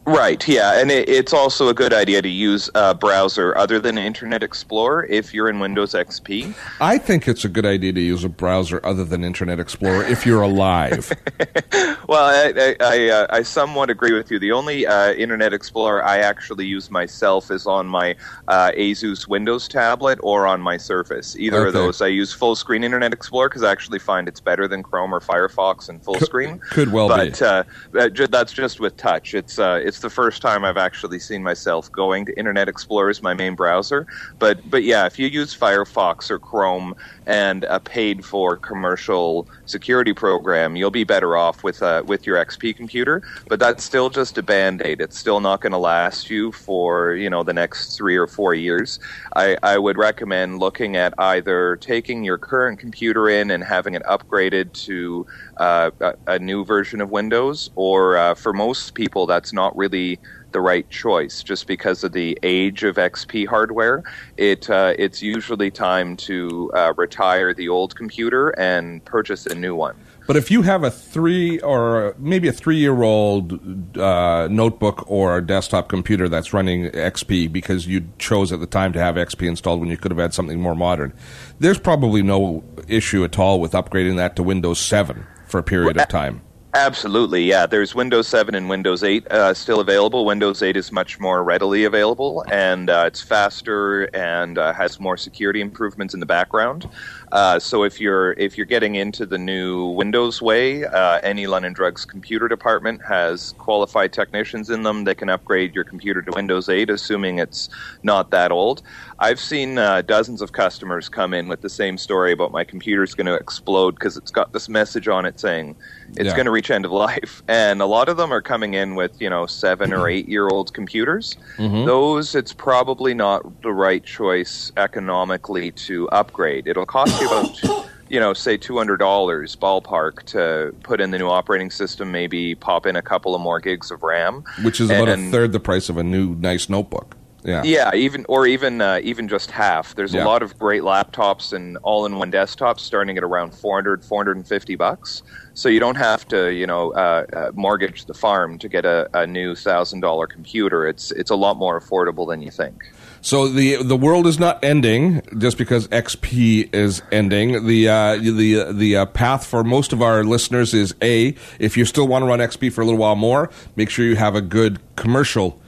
Speaker 4: Right, yeah, and it, it's also a good idea to use a browser other than Internet Explorer if you're in Windows X P.
Speaker 2: I think it's a good idea to use a browser other than Internet Explorer if you're alive.
Speaker 4: Well, I I, I, uh, I somewhat agree with you. The only uh, Internet Explorer I actually use myself is on my uh, Asus Windows tablet or on my Surface. Either
Speaker 2: Okay.
Speaker 4: of those. I use full screen Internet Explorer because I actually find it's better than Chrome or Firefox and full
Speaker 2: Could-
Speaker 4: screen.
Speaker 2: could well be.
Speaker 4: but, uh, that ju- that's just with touch. It's uh, it's the first time I've actually seen myself going to Internet Explorer as my main browser. But but yeah, if you use Firefox or Chrome and a paid-for commercial security program, you'll be better off with uh, with your X P computer. But that's still just a Band-Aid. It's still not going to last you for you know the next three or four years. I, I would recommend looking at either taking your current computer in and having it upgraded to uh, a, a new version of Windows, or uh, for most people, that's not really the right choice, just because of the age of X P hardware. It uh, it's usually time to uh, retire the old computer and purchase a new one.
Speaker 2: But if you have a three or maybe a three-year-old uh, notebook or desktop computer that's running X P because you chose at the time to have X P installed when you could have had something more modern, there's probably no issue at all with upgrading that to Windows seven for a period of time.
Speaker 4: Absolutely, yeah. There's Windows seven and Windows eight uh, still available. Windows eight is much more readily available, and uh, it's faster and uh, has more security improvements in the background. Uh, so if you're if you're getting into the new Windows way, uh, any London Drugs computer department has qualified technicians in them that can upgrade your computer to Windows eight, assuming it's not that old. I've seen uh, dozens of customers come in with the same story about my computer's going to explode because it's got this message on it saying it's
Speaker 2: Yeah.
Speaker 4: going to reach end of life. And a lot of them are coming in with, you know, seven or eight year old computers.
Speaker 2: Mm-hmm.
Speaker 4: Those, it's probably not the right choice economically to upgrade. It'll cost you about, you know, say two hundred dollars ballpark to put in the new operating system, maybe pop in a couple of more gigs of RAM.
Speaker 2: Which is about
Speaker 4: And-
Speaker 2: a third the price of a new nice notebook. Yeah.
Speaker 4: Yeah, even or even uh, even just half. There's
Speaker 2: Yeah.
Speaker 4: a lot of great laptops and all-in-one desktops starting at around four hundred, four hundred fifty bucks. So you don't have to, you know, uh, uh, mortgage the farm to get a, a new one thousand dollars computer. It's it's a lot more affordable than you think.
Speaker 2: So the the world is not ending just because X P is ending. The uh, the the uh, path for most of our listeners is A, if you still want to run X P for a little while more, make sure you have a good commercial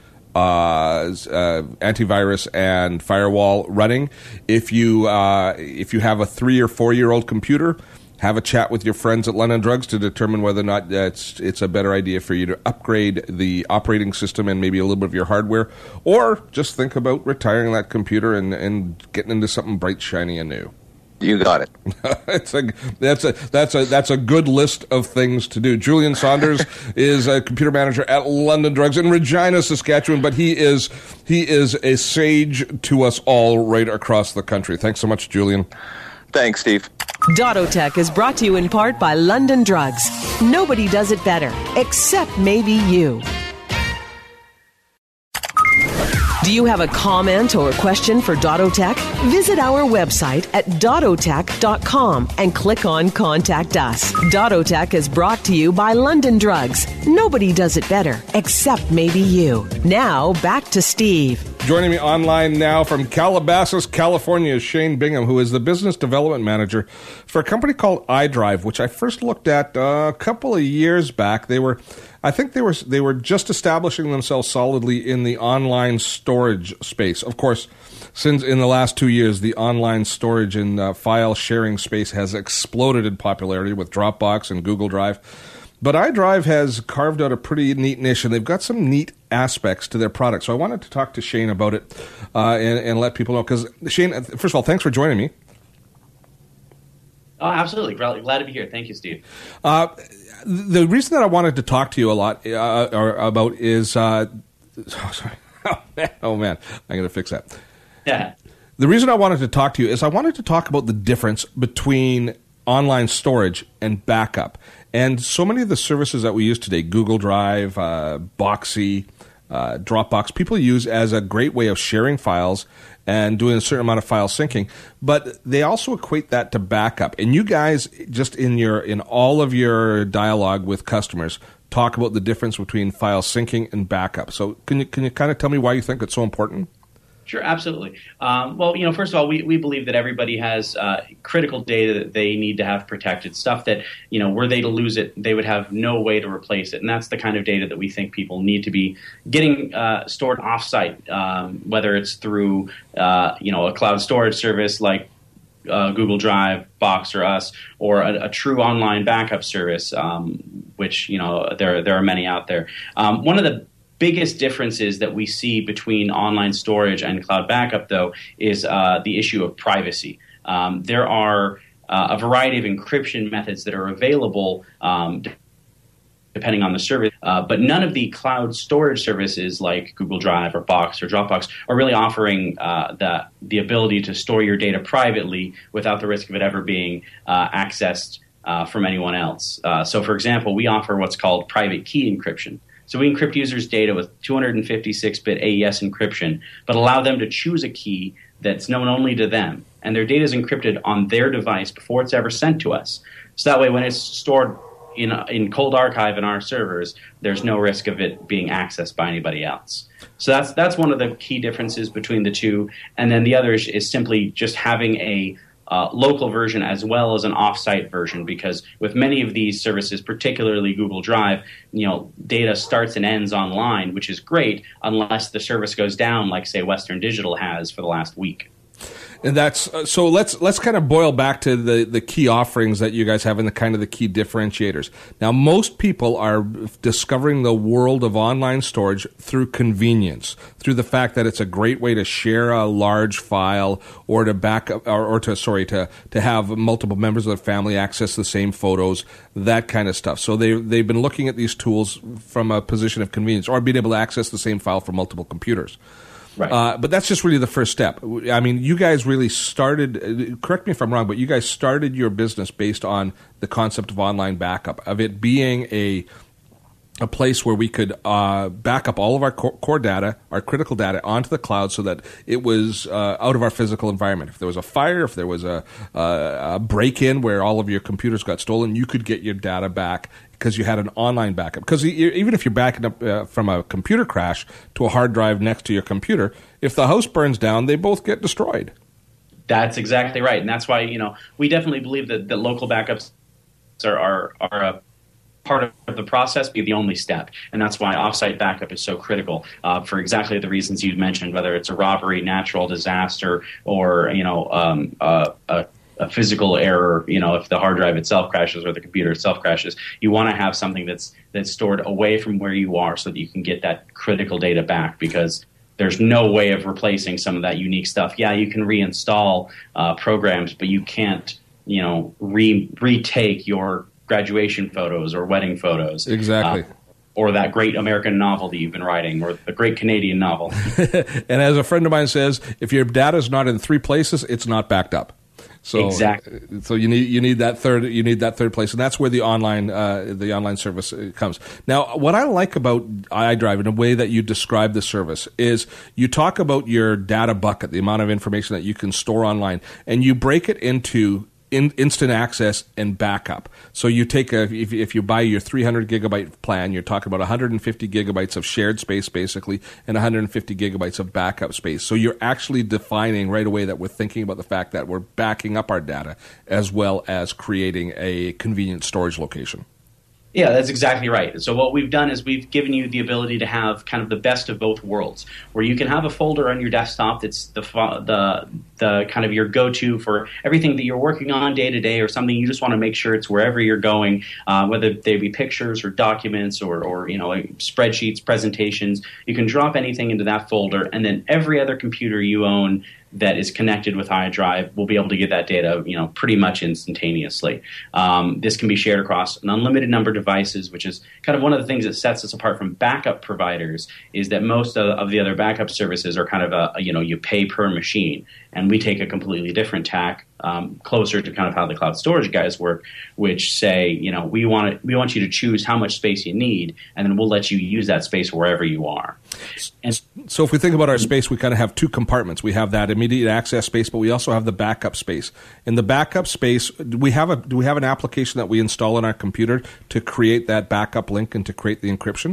Speaker 2: Uh, uh, antivirus and firewall running. If you uh, if you have a three or four year old computer, have a chat with your friends at London Drugs to determine whether or not it's it's a better idea for you to upgrade the operating system and maybe a little bit of your hardware, or just think about retiring that computer and, and getting into something bright, shiny, and new.
Speaker 4: You got it.
Speaker 2: it's a that's a that's a that's a good list of things to do. Julian Saunders is a computer manager at London Drugs in Regina, Saskatchewan, but he is he is a sage to us all right across the country. Thanks so much, Julian.
Speaker 4: Thanks, Steve.
Speaker 1: Dottotech is brought to you in part by London Drugs. Nobody does it better, except maybe you. Do you have a comment or question for Dottotech? Visit our website at dottotech dot com and click on Contact Us. Dottotech is brought to you by London Drugs. Nobody does it better, except maybe you. Now, back to Steve.
Speaker 2: Joining me online now from Calabasas, California, is Shane Bingham, who is the business development manager for a company called iDrive, which I first looked at uh, a couple of years back. They were, I think they were they were just establishing themselves solidly in the online storage space. Of course, since in the last two years, the online storage and uh, file sharing space has exploded in popularity with Dropbox and Google Drive. But iDrive has carved out a pretty neat niche, and they've got some neat aspects to their product. So I wanted to talk to Shane about it uh, and, and let people know. Because, Shane, first of all, thanks for joining me.
Speaker 5: Oh, absolutely. Glad to be here. Thank you, Steve.
Speaker 2: Uh, the reason that I wanted to talk to you a lot uh, or about is... Uh, oh, sorry. Oh, man. Oh, man. I'm going to fix that.
Speaker 5: Yeah.
Speaker 2: The reason I wanted to talk to you is I wanted to talk about the difference between online storage and backup. And so many of the services that we use today, Google Drive, uh, Boxy, uh, Dropbox, people use as a great way of sharing files and doing a certain amount of file syncing, but they also equate that to backup. And you guys, just in your in all of your dialogue with customers, talk about the difference between file syncing and backup. So can you can you kind of tell me why you think it's so important?
Speaker 5: Sure, absolutely. Um, well, you know, first of all, we, we believe that everybody has uh, critical data that they need to have protected, stuff that, you know, were they to lose it, they would have no way to replace it. And that's the kind of data that we think people need to be getting uh, stored offsite, um, whether it's through, uh, you know, a cloud storage service like uh, Google Drive, Box, or us, or a, a true online backup service, um, which, you know, there, there are many out there. Um, one of the biggest differences that we see between online storage and cloud backup, though, is uh, the issue of privacy. Um, there are uh, a variety of encryption methods that are available um, depending on the service, uh, but none of the cloud storage services like Google Drive or Box or Dropbox are really offering uh, the, the ability to store your data privately without the risk of it ever being uh, accessed uh, from anyone else. Uh, so, for example, we offer what's called private key encryption. So we encrypt users' data with two fifty-six bit A E S encryption, but allow them to choose a key that's known only to them. And their data is encrypted on their device before it's ever sent to us. So that way, when it's stored in, in cold archive in our servers, there's no risk of it being accessed by anybody else. So that's that's one of the key differences between the two. And then the other is, is simply just having a Uh, local version as well as an off-site version, because with many of these services, particularly Google Drive, you know, data starts and ends online, which is great unless the service goes down, like say Western Digital has for the last week.
Speaker 2: And that's uh, so. Let's let's kind of boil back to the, the key offerings that you guys have and the kind of the key differentiators. Now, most people are discovering the world of online storage through convenience, through the fact that it's a great way to share a large file or to back up, or, or to sorry to to have multiple members of the family access the same photos, that kind of stuff. So they they've been looking at these tools from a position of convenience, or being able to access the same file from multiple computers. Right. Uh, but that's just really the first step. I mean, you guys really started, correct me if I'm wrong, but you guys started your business based on the concept of online backup, of it being a a place where we could uh, back up all of our core, core data, our critical data, onto the cloud so that it was uh, out of our physical environment. If there was a fire, if there was a, a, a break-in where all of your computers got stolen, you could get your data back because you had an online backup. Because even if you're backing up uh, from a computer crash to a hard drive next to your computer, if the house burns down, they both get destroyed.
Speaker 5: That's exactly right. And that's why, you know, we definitely believe that, that local backups are, are, are a part of the process, be the only step. And that's why offsite backup is so critical uh, for exactly the reasons you mentioned, whether it's a robbery, natural disaster, or, you know, um, uh, a a physical error, you know, if the hard drive itself crashes or the computer itself crashes, you want to have something that's that's stored away from where you are so that you can get that critical data back, because there's no way of replacing some of that unique stuff. Yeah, you can reinstall uh, programs, but you can't, you know, re- retake your graduation photos or wedding photos.
Speaker 2: Exactly. Uh,
Speaker 5: or that great American novel that you've been writing, or the great Canadian novel.
Speaker 2: And as a friend of mine says, if your data is not in three places, it's not backed up. So,
Speaker 5: exactly.
Speaker 2: So you need you need that third you need that third place, and that's where the online uh, the online service comes. Now, what I like about iDrive, in a way that you describe the service, is you talk about your data bucket, the amount of information that you can store online, and you break it into In, instant access and backup. So you take a if, if you buy your three hundred gigabyte plan, you're talking about one hundred fifty gigabytes of shared space basically, and one hundred fifty gigabytes of backup space. So you're actually defining right away that we're thinking about the fact that we're backing up our data as well as creating a convenient storage location.
Speaker 5: Yeah, that's exactly right. So what we've done is we've given you the ability to have kind of the best of both worlds, where you can have a folder on your desktop that's the the the kind of your go-to for everything that you're working on day to day, or something you just want to make sure it's wherever you're going, uh, whether they be pictures or documents or, or you know spreadsheets, presentations. You can drop anything into that folder, and then every other computer you own that is connected with iDrive will be able to get that data, you know, pretty much instantaneously. Um, this can be shared across an unlimited number of devices, which is kind of one of the things that sets us apart from backup providers, is that most of, of the other backup services are kind of a, a, you know, you pay per machine. And we take a completely different tack, um, closer to kind of how the cloud storage guys work, which say, you know, we want it, we want you to choose how much space you need, and then we'll let you use that space wherever you are. And
Speaker 2: so if we think about our space, we kind of have two compartments. We have that immediate access space, but we also have the backup space. In the backup space, do we have a do we have an application that we install on our computer to create that backup link and to create the encryption?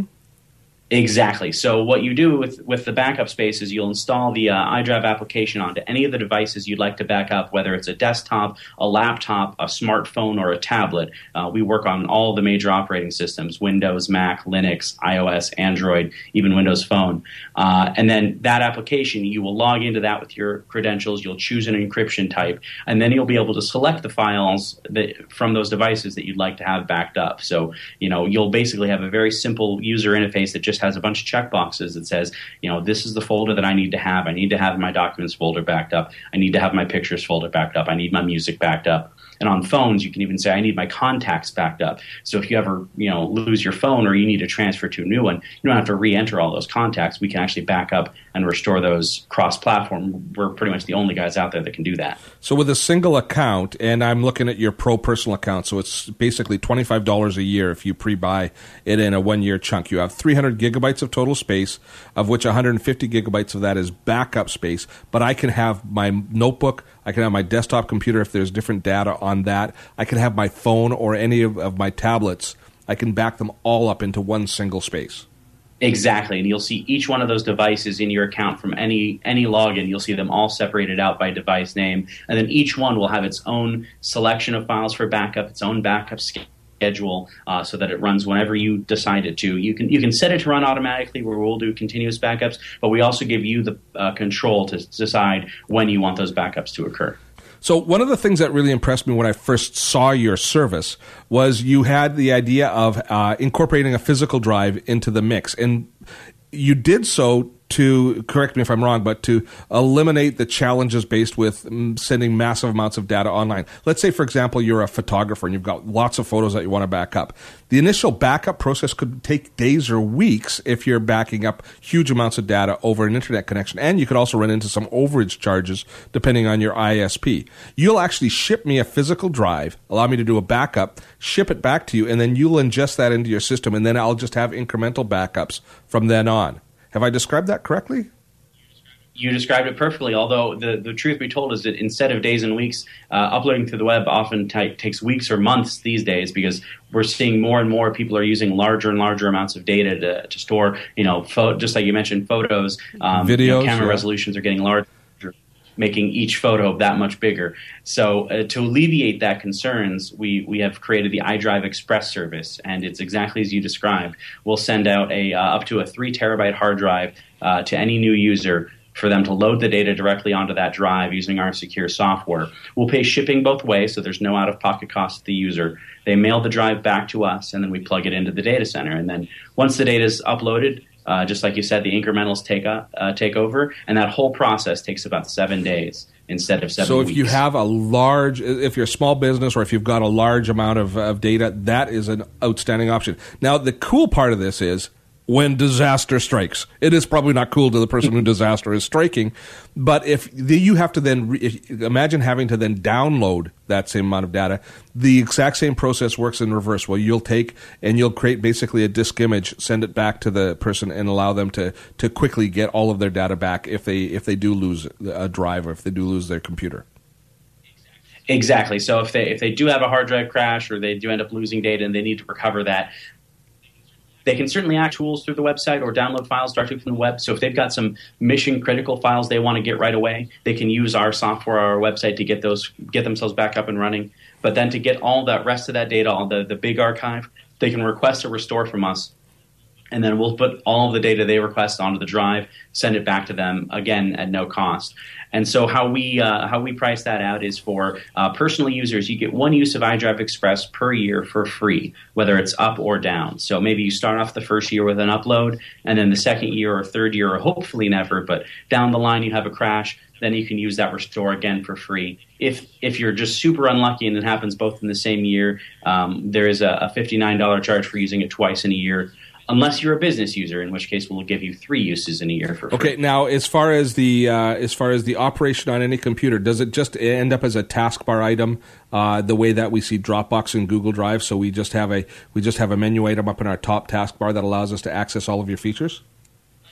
Speaker 5: Exactly. So what you do with, with the backup space is you'll install the uh, iDrive application onto any of the devices you'd like to back up, whether it's a desktop, a laptop, a smartphone, or a tablet. Uh, we work on all the major operating systems: Windows, Mac, Linux, iOS, Android, even Windows Phone. Uh, and then that application, you will log into that with your credentials. You'll choose an encryption type, and then you'll be able to select the files that, from those devices that you'd like to have backed up. So, you know, you'll basically have a very simple user interface that just has a bunch of checkboxes that says, you know, this is the folder that I need to have. I need to have my documents folder backed up. I need to have my pictures folder backed up. I need my music backed up. And on phones, you can even say, I need my contacts backed up. So if you ever, you know, lose your phone or you need to transfer to a new one, you don't have to re-enter all those contacts. We can actually back up and restore those cross-platform. We're pretty much the only guys out there that can do that.
Speaker 2: So with a single account, and I'm looking at your Pro Personal account, so it's basically twenty-five dollars a year if you pre-buy it in a one-year chunk. You have three hundred gigabytes of total space, of which one hundred fifty gigabytes of that is backup space. But I can have my notebook, I can have my desktop computer if there's different data on that. I can have my phone or any of, of my tablets. I can back them all up into one single space.
Speaker 5: Exactly, and you'll see each one of those devices in your account from any any login. You'll see them all separated out by device name, and then each one will have its own selection of files for backup, its own backup schedule, uh, so that it runs whenever you decide it to. You can you can set it to run automatically, where we'll do continuous backups, but we also give you the uh, control to decide when you want those backups to occur.
Speaker 2: So one of the things that really impressed me when I first saw your service was you had the idea of uh, incorporating a physical drive into the mix. And you did so to, correct me if I'm wrong, but to eliminate the challenges based with sending massive amounts of data online. Let's say, for example, you're a photographer and you've got lots of photos that you want to back up. The initial backup process could take days or weeks if you're backing up huge amounts of data over an internet connection. And you could also run into some overage charges depending on your I S P. You'll actually ship me a physical drive, allow me to do a backup, ship it back to you, and then you'll ingest that into your system, and then I'll just have incremental backups from then on. Have I described that correctly?
Speaker 5: You described it perfectly, although the, the truth be told is that instead of days and weeks, uh, uploading to the web often t- takes weeks or months these days, because we're seeing more and more people are using larger and larger amounts of data to, to store, you know, fo- just like you mentioned, photos. Um,
Speaker 2: Videos.
Speaker 5: You know, camera
Speaker 2: yeah.
Speaker 5: resolutions are getting larger, making each photo that much bigger. So uh, to alleviate that concerns, we, we have created the iDrive Express service, and it's exactly as you described. We'll send out a uh, up to a three terabyte hard drive uh, to any new user for them to load the data directly onto that drive using our secure software. We'll pay shipping both ways, so there's no out-of-pocket cost to the user. They mail the drive back to us, and then we plug it into the data center. And then once the data is uploaded, Uh, just like you said, the incrementals take uh, uh, take over, and that whole process takes about seven days instead of seven
Speaker 2: so if
Speaker 5: weeks.
Speaker 2: you have a large, if you're a small business or if you've got a large amount of, of data, that is an outstanding option. Now, the cool part of this is when disaster strikes. It is probably not cool to the person who disaster is striking, but if the, you have to then, re, if, imagine having to then download that same amount of data. The exact same process works in reverse. Well, you'll take and you'll create basically a disk image, send it back to the person, and allow them to, to quickly get all of their data back if they if they do lose a drive or if they do lose their computer.
Speaker 5: Exactly. So if they if they do have a hard drive crash or they do end up losing data and they need to recover that, they can certainly access tools through the website or download files directly from the web. So if they've got some mission-critical files they want to get right away, they can use our software or our website to get those, get themselves back up and running. But then to get all that rest of that data, all the, the big archive, they can request a restore from us. And then we'll put all of the data they request onto the drive, send it back to them, again, at no cost. And so how we uh, how we price that out is for uh, personal users, you get one use of iDrive Express per year for free, whether it's up or down. So maybe you start off the first year with an upload, and then the second year or third year, or hopefully never, but down the line you have a crash, then you can use that restore again for free. If if you're just super unlucky and it happens both in the same year, um, there is a, a fifty-nine dollars charge for using it twice in a year. Unless you're a business user, in which case we'll give you three uses in a year for free.
Speaker 2: Okay, now as far as the uh, as far as the operation on any computer, does it just end up as a taskbar item, uh, the way that we see Dropbox and Google Drive? So we just have a we just have a menu item up in our top taskbar that allows us to access all of your features?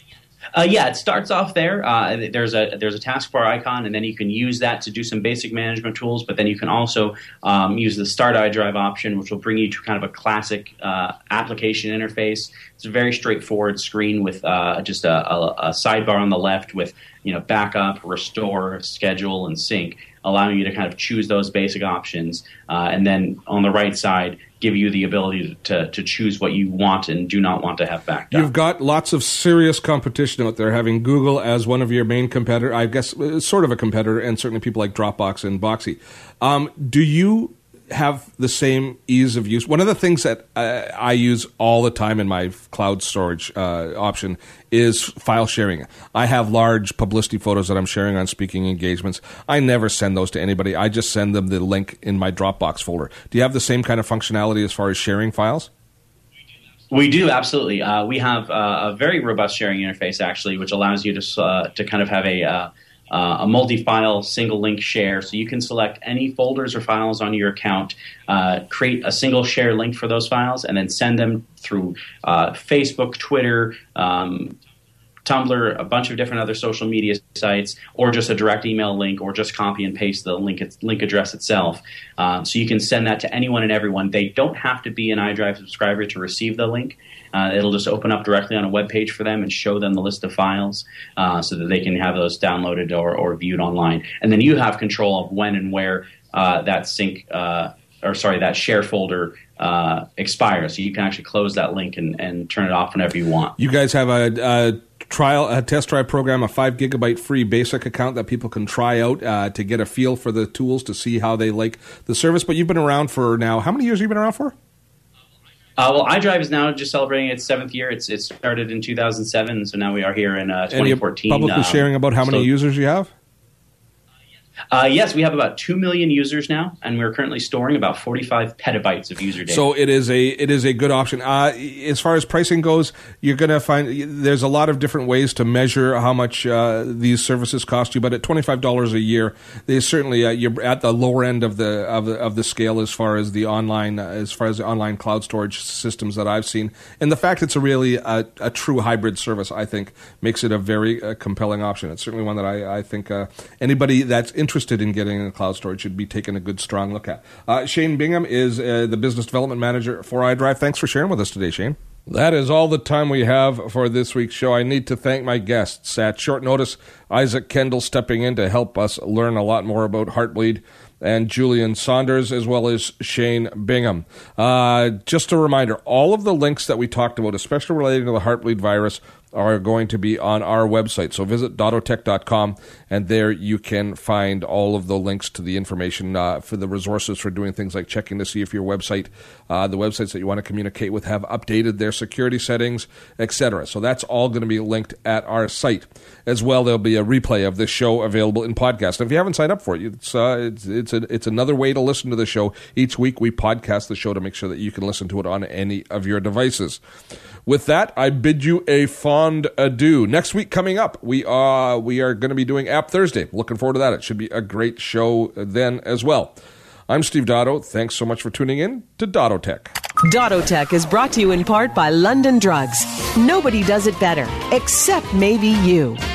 Speaker 5: Uh, yeah, it starts off there. Uh, there's a there's a taskbar icon, and then you can use that to do some basic management tools. But then you can also um, use the Start iDrive option, which will bring you to kind of a classic uh, application interface. It's a very straightforward screen with uh, just a, a, a sidebar on the left with you know backup, restore, schedule, and sync, allowing you to kind of choose those basic options. Uh, and then on the right side, give you the ability to, to choose what you want and do not want to have backed up.
Speaker 2: You've got lots of serious competition out there, having Google as one of your main competitor, I guess sort of a competitor, and certainly people like Dropbox and Boxy. Um, do you have the same ease of use? One of the things that uh, I use all the time in my cloud storage uh, option is file sharing. I have large publicity photos that I'm sharing on speaking engagements. I never send those to anybody. I just send them the link in my Dropbox folder. Do you have the same kind of functionality as far as sharing files?
Speaker 5: We do, absolutely. Uh, we have uh, a very robust sharing interface, actually, which allows you to uh, to kind of have a uh, uh, a multi-file single link share. So you can select any folders or files on your account, uh, create a single share link for those files, and then send them through uh, Facebook, Twitter, um, Tumblr, a bunch of different other social media sites, or just a direct email link, or just copy and paste the link link address itself. Uh, so you can send that to anyone and everyone. They don't have to be an iDrive subscriber to receive the link. Uh, it'll just open up directly on a web page for them and show them the list of files uh, so that they can have those downloaded or, or viewed online. And then you have control of when and where uh, that sync uh, or sorry, that share folder uh, expires. So you can actually close that link and, and turn it off whenever you want.
Speaker 2: You guys have a, a trial, a test drive program, a five gigabyte free basic account that people can try out uh, to get a feel for the tools, to see how they like the service. But you've been around for now, how many years have you been around for?
Speaker 5: Uh, well, iDrive is now just celebrating its seventh year. It's it started in two thousand seven, so now we are here in uh, twenty fourteen.
Speaker 2: And you're publicly um, sharing about how many so, users you have?
Speaker 5: Uh, yes, we have about two million users now, and we're currently storing about forty-five petabytes of user data.
Speaker 2: So it is a it is a good option. Uh, as far as pricing goes, you're going to find there's a lot of different ways to measure how much uh, these services cost you. But at twenty-five dollars a year, they certainly uh, you're at the lower end of the of the of the scale as far as the online uh, as far as the online cloud storage systems that I've seen. And the fact it's a really a, a true hybrid service, I think, makes it a very uh, compelling option. It's certainly one that I I think uh, anybody that's interested in getting into cloud storage should be taking a good, strong look at. Uh, Shane Bingham is uh, the Business Development Manager for iDrive. Thanks for sharing with us today, Shane. That is all the time we have for this week's show. I need to thank my guests. At short notice, Isaac Kendall stepping in to help us learn a lot more about Heartbleed, and Julian Saunders, as well as Shane Bingham. Uh, just a reminder, all of the links that we talked about, especially relating to the Heartbleed virus, are going to be on our website. So visit dottotech dot com, and there you can find all of the links to the information uh, for the resources for doing things like checking to see if your website, uh, the websites that you want to communicate with, have updated their security settings, et cetera. So that's all going to be linked at our site. As well, there'll be a replay of this show available in podcast. And if you haven't signed up for it, it's uh, it's it's, a, it's another way to listen to the show. Each week we podcast the show to make sure that you can listen to it on any of your devices. With that, I bid you a fond adieu. Next week coming up, we are we are going to be doing App Thursday. Looking forward to that. It should be a great show then as well. I'm Steve Dotto. Thanks so much for tuning in to Dottotech.
Speaker 1: Dottotech is brought to you in part by London Drugs. Nobody does it better, except maybe you.